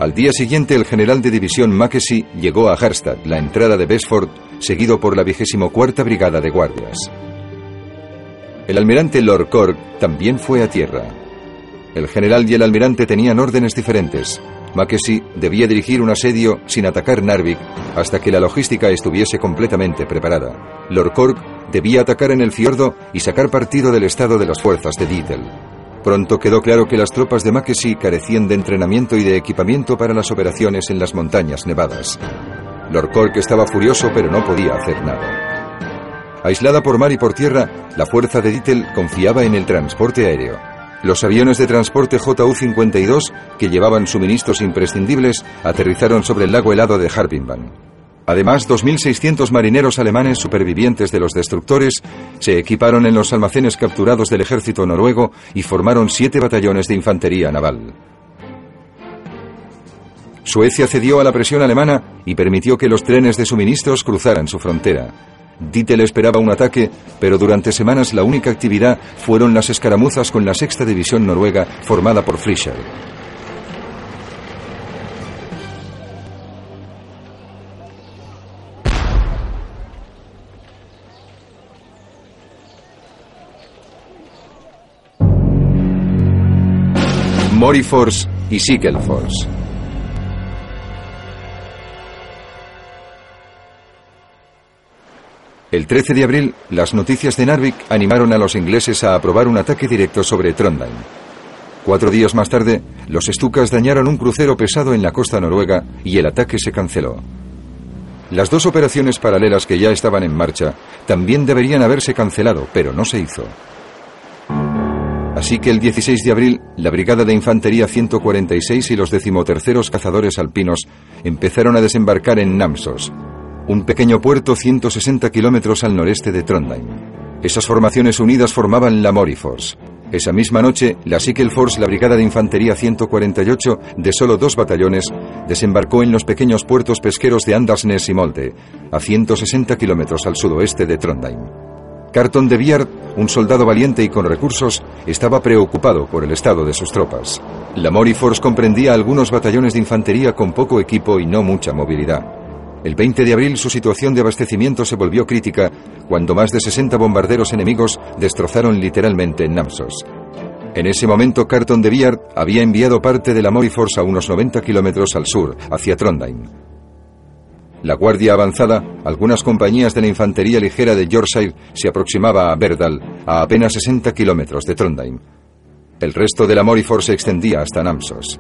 Al día siguiente, el general de división Mackenzie llegó a Harstad, la entrada de Besford, seguido por la 24ª Brigada de Guardias. El almirante Lord Cork también fue a tierra. El general y el almirante tenían órdenes diferentes. Mackenzie debía dirigir un asedio sin atacar Narvik hasta que la logística estuviese completamente preparada. Lord Cork debía atacar en el fiordo y sacar partido del estado de las fuerzas de Dietl. Pronto quedó claro que las tropas de Mackenzie carecían de entrenamiento y de equipamiento para las operaciones en las montañas nevadas. Lord Cork estaba furioso, pero no podía hacer nada. Aislada por mar y por tierra, la fuerza de Dietl confiaba en el transporte aéreo. Los aviones de transporte JU-52, que llevaban suministros imprescindibles, aterrizaron sobre el lago helado de Harbinvan. Además, 2.600 marineros alemanes supervivientes de los destructores se equiparon en los almacenes capturados del ejército noruego y formaron 7 batallones de infantería naval. Suecia cedió a la presión alemana y permitió que los trenes de suministros cruzaran su frontera. Dietl esperaba un ataque, pero durante semanas la única actividad fueron las escaramuzas con la 6ª División noruega formada por Fleischer. Morifors y Sikelfors. El 13 de abril, las noticias de Narvik animaron a los ingleses a aprobar un ataque directo sobre Trondheim. 4 días más tarde, los Stukas dañaron un crucero pesado en la costa noruega y el ataque se canceló. Las 2 operaciones paralelas que ya estaban en marcha también deberían haberse cancelado, pero no se hizo. Así que el 16 de abril, la Brigada de Infantería 146 y los 13º Cazadores Alpinos empezaron a desembarcar en Namsos, un pequeño puerto 160 kilómetros al noreste de Trondheim. Esas formaciones unidas formaban la Morifors. Esa misma noche, la Sikelfors, la Brigada de Infantería 148, de solo 2 batallones, desembarcó en los pequeños puertos pesqueros de Andalsnes y Molde, a 160 kilómetros al sudoeste de Trondheim. Carton de Biard, un soldado valiente y con recursos, estaba preocupado por el estado de sus tropas. La Morifors comprendía algunos batallones de infantería con poco equipo y no mucha movilidad. El 20 de abril su situación de abastecimiento se volvió crítica cuando más de 60 bombarderos enemigos destrozaron literalmente Namsos. En ese momento Carton de Biard había enviado parte de la Morifors a unos 90 kilómetros al sur, hacia Trondheim. La guardia avanzada, algunas compañías de la infantería ligera de Yorkshire, se aproximaba a Verdal, a apenas 60 kilómetros de Trondheim. El resto de la Morifors se extendía hasta Namsos.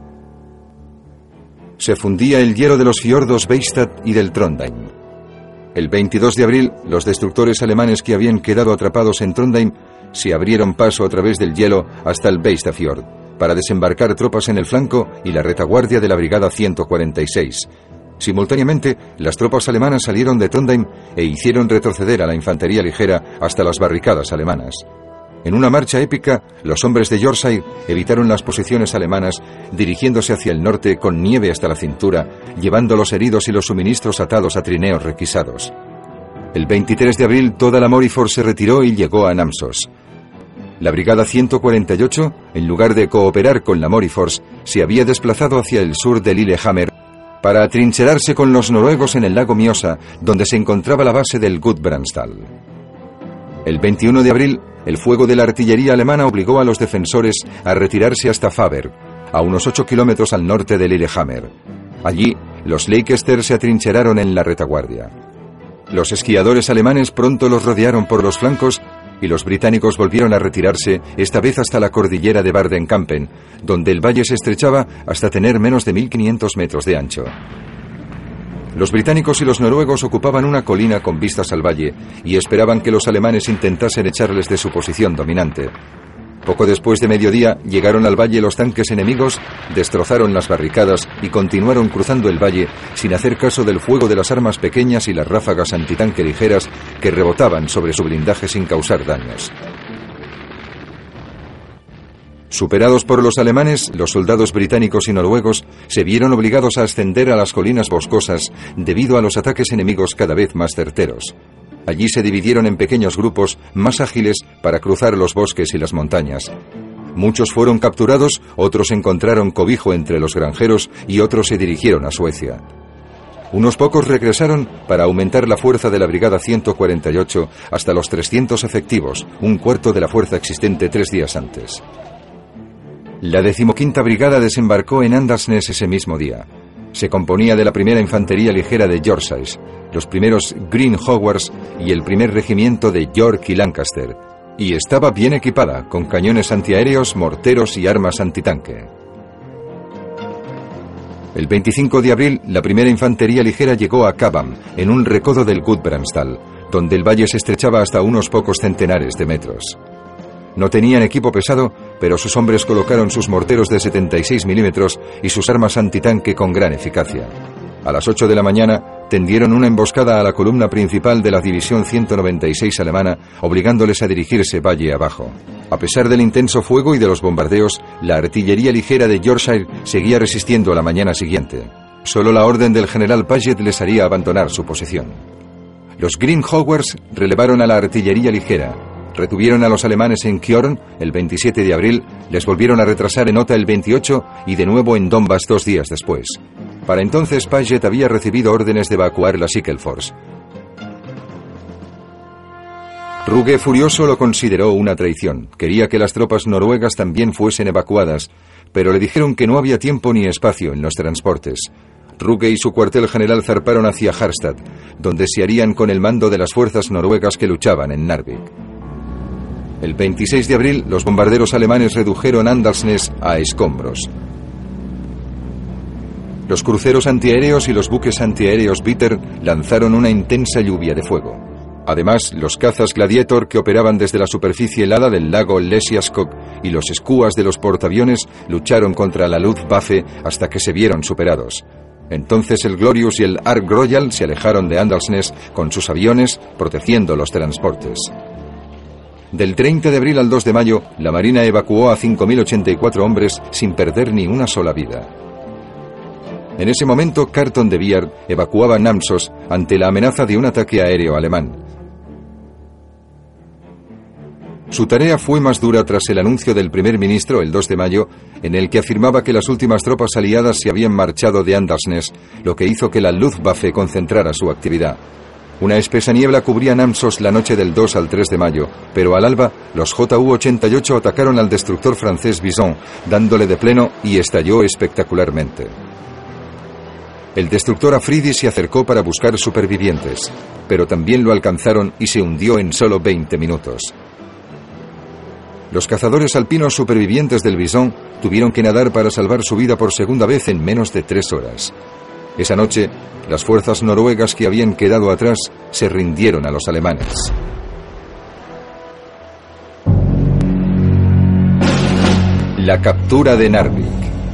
Se fundía el hielo de los fiordos Beistad y del Trondheim. El 22 de abril, los destructores alemanes que habían quedado atrapados en Trondheim se abrieron paso a través del hielo hasta el Beistadfjord para desembarcar tropas en el flanco y la retaguardia de la Brigada 146. Simultáneamente, las tropas alemanas salieron de Trondheim e hicieron retroceder a la infantería ligera hasta las barricadas alemanas. En una marcha épica, los hombres de Yorkshire evitaron las posiciones alemanas, dirigiéndose hacia el norte con nieve hasta la cintura, llevando los heridos y los suministros atados a trineos requisados. El 23 de abril, toda la Morifors se retiró y llegó a Namsos. La Brigada 148, en lugar de cooperar con la Morifors, se había desplazado hacia el sur de Lillehammer para atrincherarse con los noruegos en el lago Mjosa, donde se encontraba la base del Gudbrandsdal. El 21 de abril, el fuego de la artillería alemana obligó a los defensores a retirarse hasta Faber, a unos 8 kilómetros al norte de Lillehammer. Allí, los Leicester se atrincheraron en la retaguardia. Los esquiadores alemanes pronto los rodearon por los flancos y los británicos volvieron a retirarse, esta vez hasta la cordillera de Bardenkampen, donde el valle se estrechaba hasta tener menos de 1.500 metros de ancho. Los británicos y los noruegos ocupaban una colina con vistas al valle y esperaban que los alemanes intentasen echarles de su posición dominante. Poco después de mediodía llegaron al valle los tanques enemigos, destrozaron las barricadas y continuaron cruzando el valle sin hacer caso del fuego de las armas pequeñas y las ráfagas antitanque ligeras que rebotaban sobre su blindaje sin causar daños. Superados por los alemanes, los soldados británicos y noruegos se vieron obligados a ascender a las colinas boscosas debido a los ataques enemigos cada vez más certeros. Allí se dividieron en pequeños grupos más ágiles para cruzar los bosques y las montañas. Muchos fueron capturados, otros encontraron cobijo entre los granjeros y otros se dirigieron a Suecia. Unos pocos regresaron para aumentar la fuerza de la Brigada 148 hasta los 300 efectivos, un cuarto de la fuerza existente 3 días antes. La 15ª Brigada desembarcó en Åndalsnes ese mismo día. Se componía de la primera Infantería Ligera de Yorkshire, los primeros Green Howars y el primer regimiento de York y Lancaster, y estaba bien equipada, con cañones antiaéreos, morteros y armas antitanque. El 25 de abril, la primera Infantería Ligera llegó a Kabam, en un recodo del Gudbrandsdal, donde el valle se estrechaba hasta unos pocos centenares de metros. No tenían equipo pesado, pero sus hombres colocaron sus morteros de 76 milímetros y sus armas antitanque con gran eficacia. A las 8 de la mañana, tendieron una emboscada a la columna principal de la División 196 alemana, obligándoles a dirigirse valle abajo. A pesar del intenso fuego y de los bombardeos, la artillería ligera de Yorkshire seguía resistiendo a la mañana siguiente. Solo la orden del general Paget les haría abandonar su posición. Los Green Howars relevaron a la artillería ligera, retuvieron a los alemanes en Kjorn el 27 de abril, les volvieron a retrasar en Ota el 28 y de nuevo en Donbass 2 días después. Para entonces Paget había recibido órdenes de evacuar la Sikkelfors. Ruge, furioso, lo consideró una traición. Quería que las tropas noruegas también fuesen evacuadas, pero le dijeron que no había tiempo ni espacio en los transportes. Ruge y su cuartel general zarparon hacia Harstad, donde se harían con el mando de las fuerzas noruegas que luchaban en Narvik. El 26 de abril, los bombarderos alemanes redujeron Åndalsnes a escombros. Los cruceros antiaéreos y los buques antiaéreos Bitter lanzaron una intensa lluvia de fuego. Además, los cazas Gladiator que operaban desde la superficie helada del lago Lesiaskog y los escuas de los portaaviones lucharon contra la Luftwaffe hasta que se vieron superados. Entonces el Glorious y el Ark Royal se alejaron de Åndalsnes con sus aviones, protegiendo los transportes. Del 30 de abril al 2 de mayo, la Marina evacuó a 5.084 hombres sin perder ni una sola vida. En ese momento, Carton de Beer evacuaba Namsos ante la amenaza de un ataque aéreo alemán. Su tarea fue más dura tras el anuncio del primer ministro el 2 de mayo, en el que afirmaba que las últimas tropas aliadas se habían marchado de Åndalsnes, lo que hizo que la Luftwaffe concentrara su actividad. Una espesa niebla cubría Namsos la noche del 2 al 3 de mayo, pero al alba, los Ju-88 atacaron al destructor francés Bison, dándole de pleno y estalló espectacularmente. El destructor Afridi se acercó para buscar supervivientes, pero también lo alcanzaron y se hundió en solo 20 minutos. Los cazadores alpinos supervivientes del Bison tuvieron que nadar para salvar su vida por segunda vez en menos de 3 horas. Esa noche, las fuerzas noruegas que habían quedado atrás se rindieron a los alemanes. La captura de Narvik.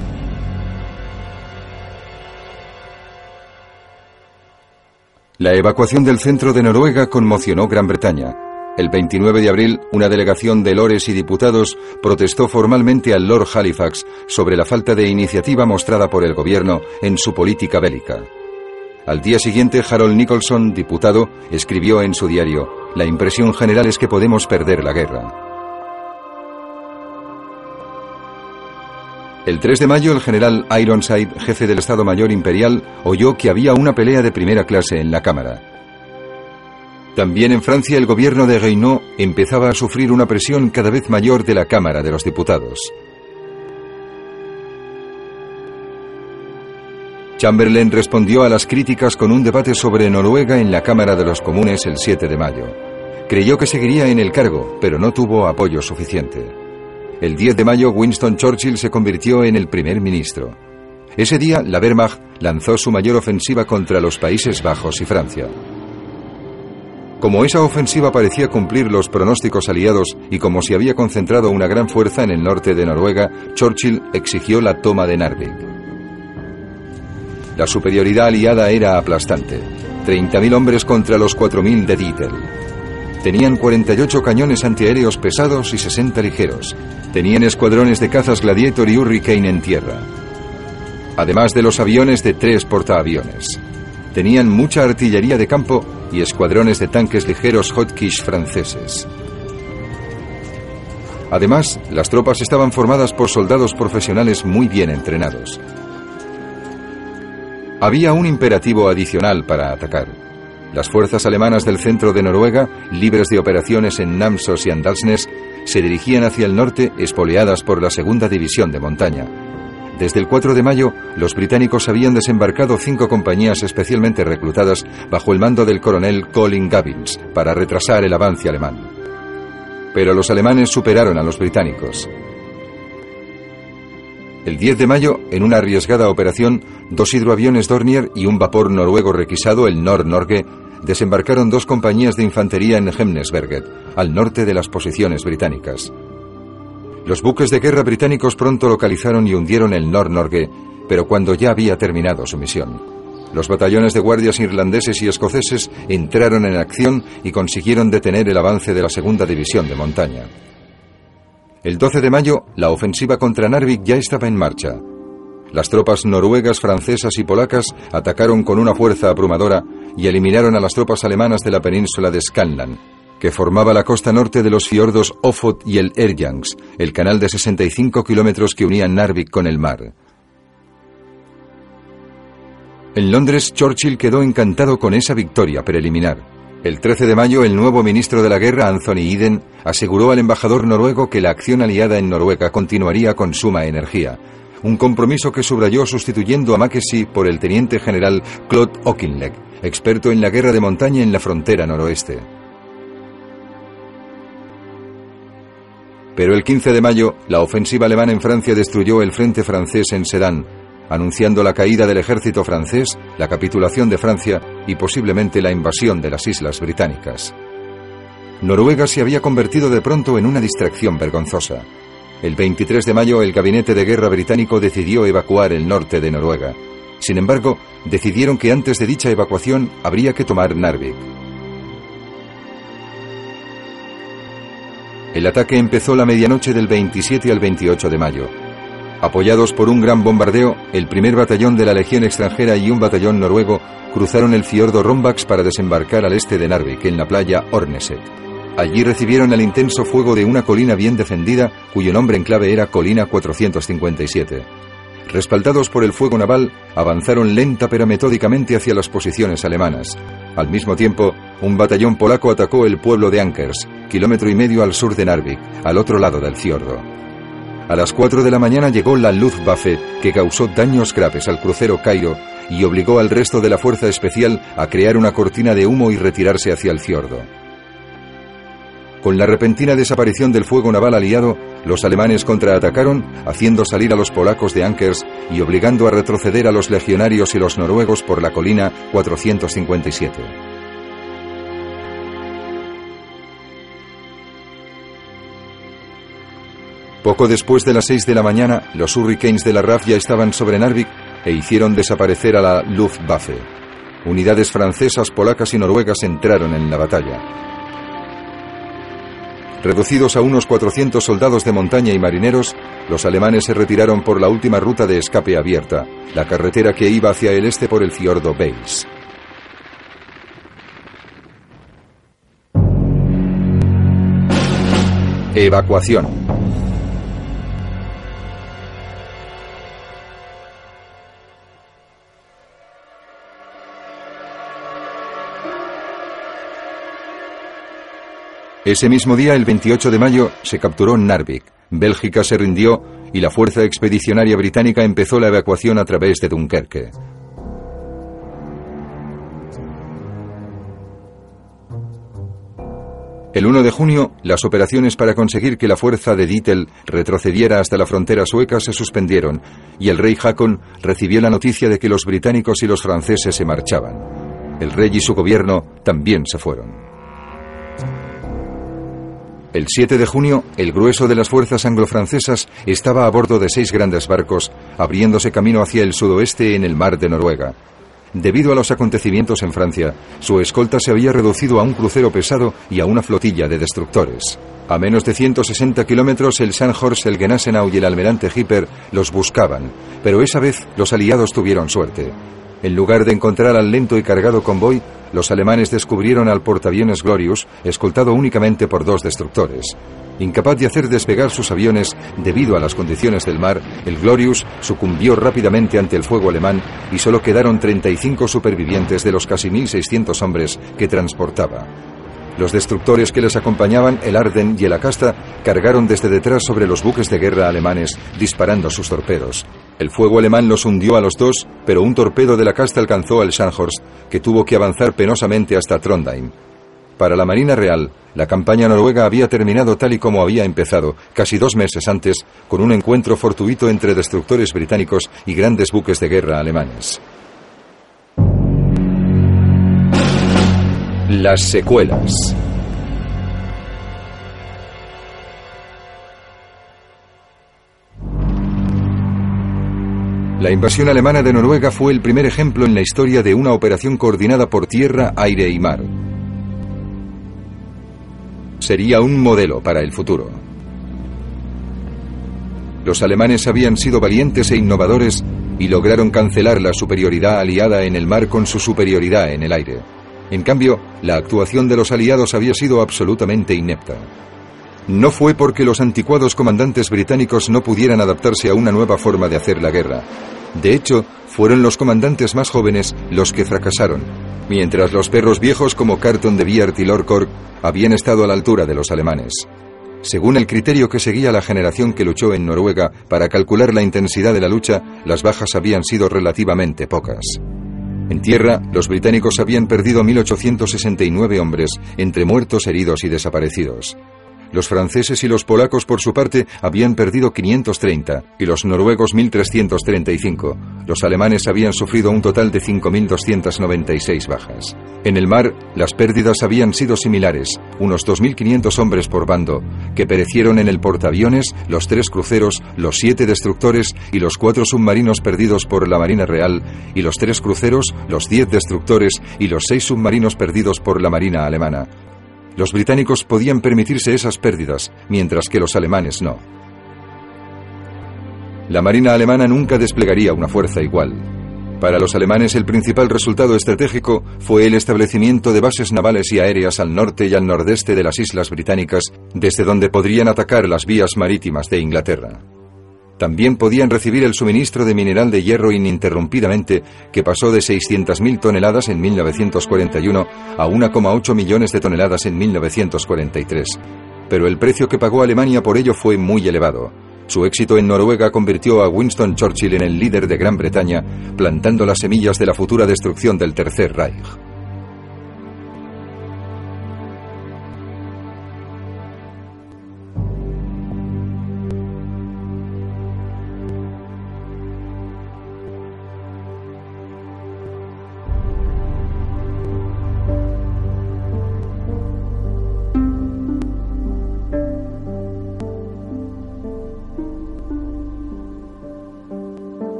La evacuación del centro de Noruega conmocionó Gran Bretaña. El 29 de abril, una delegación de lores y diputados protestó formalmente al Lord Halifax sobre la falta de iniciativa mostrada por el gobierno en su política bélica. Al día siguiente, Harold Nicholson, diputado, escribió en su diario: "La impresión general es que podemos perder la guerra". El 3 de mayo, el general Ironside, jefe del Estado Mayor Imperial, oyó que había una pelea de primera clase en la Cámara. También en Francia, el gobierno de Reynaud empezaba a sufrir una presión cada vez mayor de la Cámara de los Diputados. Chamberlain respondió a las críticas con un debate sobre Noruega en la Cámara de los Comunes el 7 de mayo. Creyó que seguiría en el cargo, pero no tuvo apoyo suficiente. El 10 de mayo, Winston Churchill se convirtió en el primer ministro. Ese día, la Wehrmacht lanzó su mayor ofensiva contra los Países Bajos y Francia. Como esa ofensiva parecía cumplir los pronósticos aliados y como se había concentrado una gran fuerza en el norte de Noruega, Churchill exigió la toma de Narvik. La superioridad aliada era aplastante: 30.000 hombres contra los 4.000 de Dietl. Tenían 48 cañones antiaéreos pesados y 60 ligeros. Tenían escuadrones de cazas Gladiator y Hurricane en tierra, además de los aviones de 3 portaaviones. Tenían mucha artillería de campo y escuadrones de tanques ligeros Hotchkiss franceses. Además, las tropas estaban formadas por soldados profesionales muy bien entrenados. Había un imperativo adicional para atacar. Las fuerzas alemanas del centro de Noruega, libres de operaciones en Namsos y Andalsnes, se dirigían hacia el norte, espoleadas por la segunda división de montaña. Desde el 4 de mayo, los británicos habían desembarcado 5 compañías especialmente reclutadas bajo el mando del coronel Colin Gavins para retrasar el avance alemán. Pero los alemanes superaron a los británicos. El 10 de mayo, en una arriesgada operación, 2 hidroaviones Dornier y un vapor noruego requisado, el Nord-Norge, desembarcaron 2 compañías de infantería en Hemnesberget, al norte de las posiciones británicas. Los buques de guerra británicos pronto localizaron y hundieron el Nord-Norge, pero cuando ya había terminado su misión. Los batallones de guardias irlandeses y escoceses entraron en acción y consiguieron detener el avance de la segunda división de montaña. El 12 de mayo, la ofensiva contra Narvik ya estaba en marcha. Las tropas noruegas, francesas y polacas atacaron con una fuerza abrumadora y eliminaron a las tropas alemanas de la península de Skanland, que formaba la costa norte de los fiordos Ofot y el Erjans, el canal de 65 kilómetros que unía Narvik con el mar. En Londres, Churchill quedó encantado con esa victoria preliminar. El 13 de mayo, el nuevo ministro de la guerra, Anthony Eden, aseguró al embajador noruego que la acción aliada en Noruega continuaría con suma energía, un compromiso que subrayó sustituyendo a Mackenzie por el teniente general Claude Auchinleck, experto en la guerra de montaña en la frontera noroeste. Pero el 15 de mayo, la ofensiva alemana en Francia destruyó el frente francés en Sedan, anunciando la caída del ejército francés, la capitulación de Francia y posiblemente la invasión de las islas británicas. Noruega se había convertido de pronto en una distracción vergonzosa. El 23 de mayo, el gabinete de guerra británico decidió evacuar el norte de Noruega. Sin embargo, decidieron que antes de dicha evacuación habría que tomar Narvik. El ataque empezó la medianoche del 27 al 28 de mayo. Apoyados por un gran bombardeo, el primer batallón de la Legión extranjera y un batallón noruego cruzaron el fiordo Rombax para desembarcar al este de Narvik, en la playa Horneset. Allí recibieron el intenso fuego de una colina bien defendida, cuyo nombre en clave era Colina 457. Respaldados por el fuego naval, avanzaron lenta pero metódicamente hacia las posiciones alemanas. Al mismo tiempo, un batallón polaco atacó el pueblo de Ankers, 1,5 kilómetros al sur de Narvik, al otro lado del fiordo. A las 4 de la mañana llegó la Luftwaffe, que causó daños graves al crucero Cairo y obligó al resto de la fuerza especial a crear una cortina de humo y retirarse hacia el fiordo. Con la repentina desaparición del fuego naval aliado, los alemanes contraatacaron, haciendo salir a los polacos de Ankers y obligando a retroceder a los legionarios y los noruegos por la colina 457. Poco después de las 6 de la mañana, los Hurricanes de la RAF ya estaban sobre Narvik e hicieron desaparecer a la Luftwaffe. Unidades francesas, polacas y noruegas entraron en la batalla. Reducidos a unos 400 soldados de montaña y marineros, los alemanes se retiraron por la última ruta de escape abierta, la carretera que iba hacia el este por el fiordo Beils. Evacuación. Ese mismo día, el 28 de mayo, se capturó Narvik, Bélgica se rindió y la fuerza expedicionaria británica empezó la evacuación a través de Dunkerque. El 1 de junio, las operaciones para conseguir que la fuerza de Dietl retrocediera hasta la frontera sueca se suspendieron y el rey Haakon recibió la noticia de que los británicos y los franceses se marchaban. El rey y su gobierno también se fueron. El 7 de junio, el grueso de las fuerzas anglo-francesas estaba a bordo de 6 grandes barcos, abriéndose camino hacia el sudoeste en el mar de Noruega. Debido a los acontecimientos en Francia, su escolta se había reducido a un crucero pesado y a una flotilla de destructores. A menos de 160 kilómetros, el Sandhorst, el Gneisenau y el almirante Hipper los buscaban, pero esa vez los aliados tuvieron suerte. En lugar de encontrar al lento y cargado convoy, los alemanes descubrieron al portaaviones Glorious, escoltado únicamente por 2 destructores. Incapaz de hacer despegar sus aviones debido a las condiciones del mar, el Glorious sucumbió rápidamente ante el fuego alemán y solo quedaron 35 supervivientes de los casi 1.600 hombres que transportaba. Los destructores que les acompañaban, el Arden y el Acasta, cargaron desde detrás sobre los buques de guerra alemanes, disparando sus torpedos. El fuego alemán los hundió a los 2, pero un torpedo del Acasta alcanzó al Scharnhorst, que tuvo que avanzar penosamente hasta Trondheim. Para la Marina Real, la campaña noruega había terminado tal y como había empezado, casi 2 meses antes, con un encuentro fortuito entre destructores británicos y grandes buques de guerra alemanes. Las secuelas. La invasión alemana de Noruega fue el primer ejemplo en la historia de una operación coordinada por tierra, aire y mar. Sería un modelo para el futuro. Los alemanes habían sido valientes e innovadores y lograron cancelar la superioridad aliada en el mar con su superioridad en el aire. En cambio, la actuación de los aliados había sido absolutamente inepta. No fue porque los anticuados comandantes británicos no pudieran adaptarse a una nueva forma de hacer la guerra. De hecho, fueron los comandantes más jóvenes los que fracasaron, mientras los perros viejos como Carton de Beert y Lord Cork habían estado a la altura de los alemanes. Según el criterio que seguía la generación que luchó en Noruega para calcular la intensidad de la lucha, las bajas habían sido relativamente pocas. En tierra, los británicos habían perdido 1.869 hombres, entre muertos, heridos y desaparecidos. Los franceses y los polacos, por su parte, habían perdido 530 y los noruegos 1.335. Los alemanes habían sufrido un total de 5.296 bajas. En el mar, las pérdidas habían sido similares, unos 2.500 hombres por bando, que perecieron en el portaaviones, los 3 cruceros, los 7 destructores y los 4 submarinos perdidos por la Marina Real, y los 3 cruceros, los 10 destructores y los 6 submarinos perdidos por la Marina Alemana. Los británicos podían permitirse esas pérdidas, mientras que los alemanes no. La Marina alemana nunca desplegaría una fuerza igual. Para los alemanes el principal resultado estratégico fue el establecimiento de bases navales y aéreas al norte y al nordeste de las islas británicas, desde donde podrían atacar las vías marítimas de Inglaterra. También podían recibir el suministro de mineral de hierro ininterrumpidamente, que pasó de 600.000 toneladas en 1941 a 1,8 millones de toneladas en 1943. Pero el precio que pagó Alemania por ello fue muy elevado. Su éxito en Noruega convirtió a Winston Churchill en el líder de Gran Bretaña, plantando las semillas de la futura destrucción del Tercer Reich.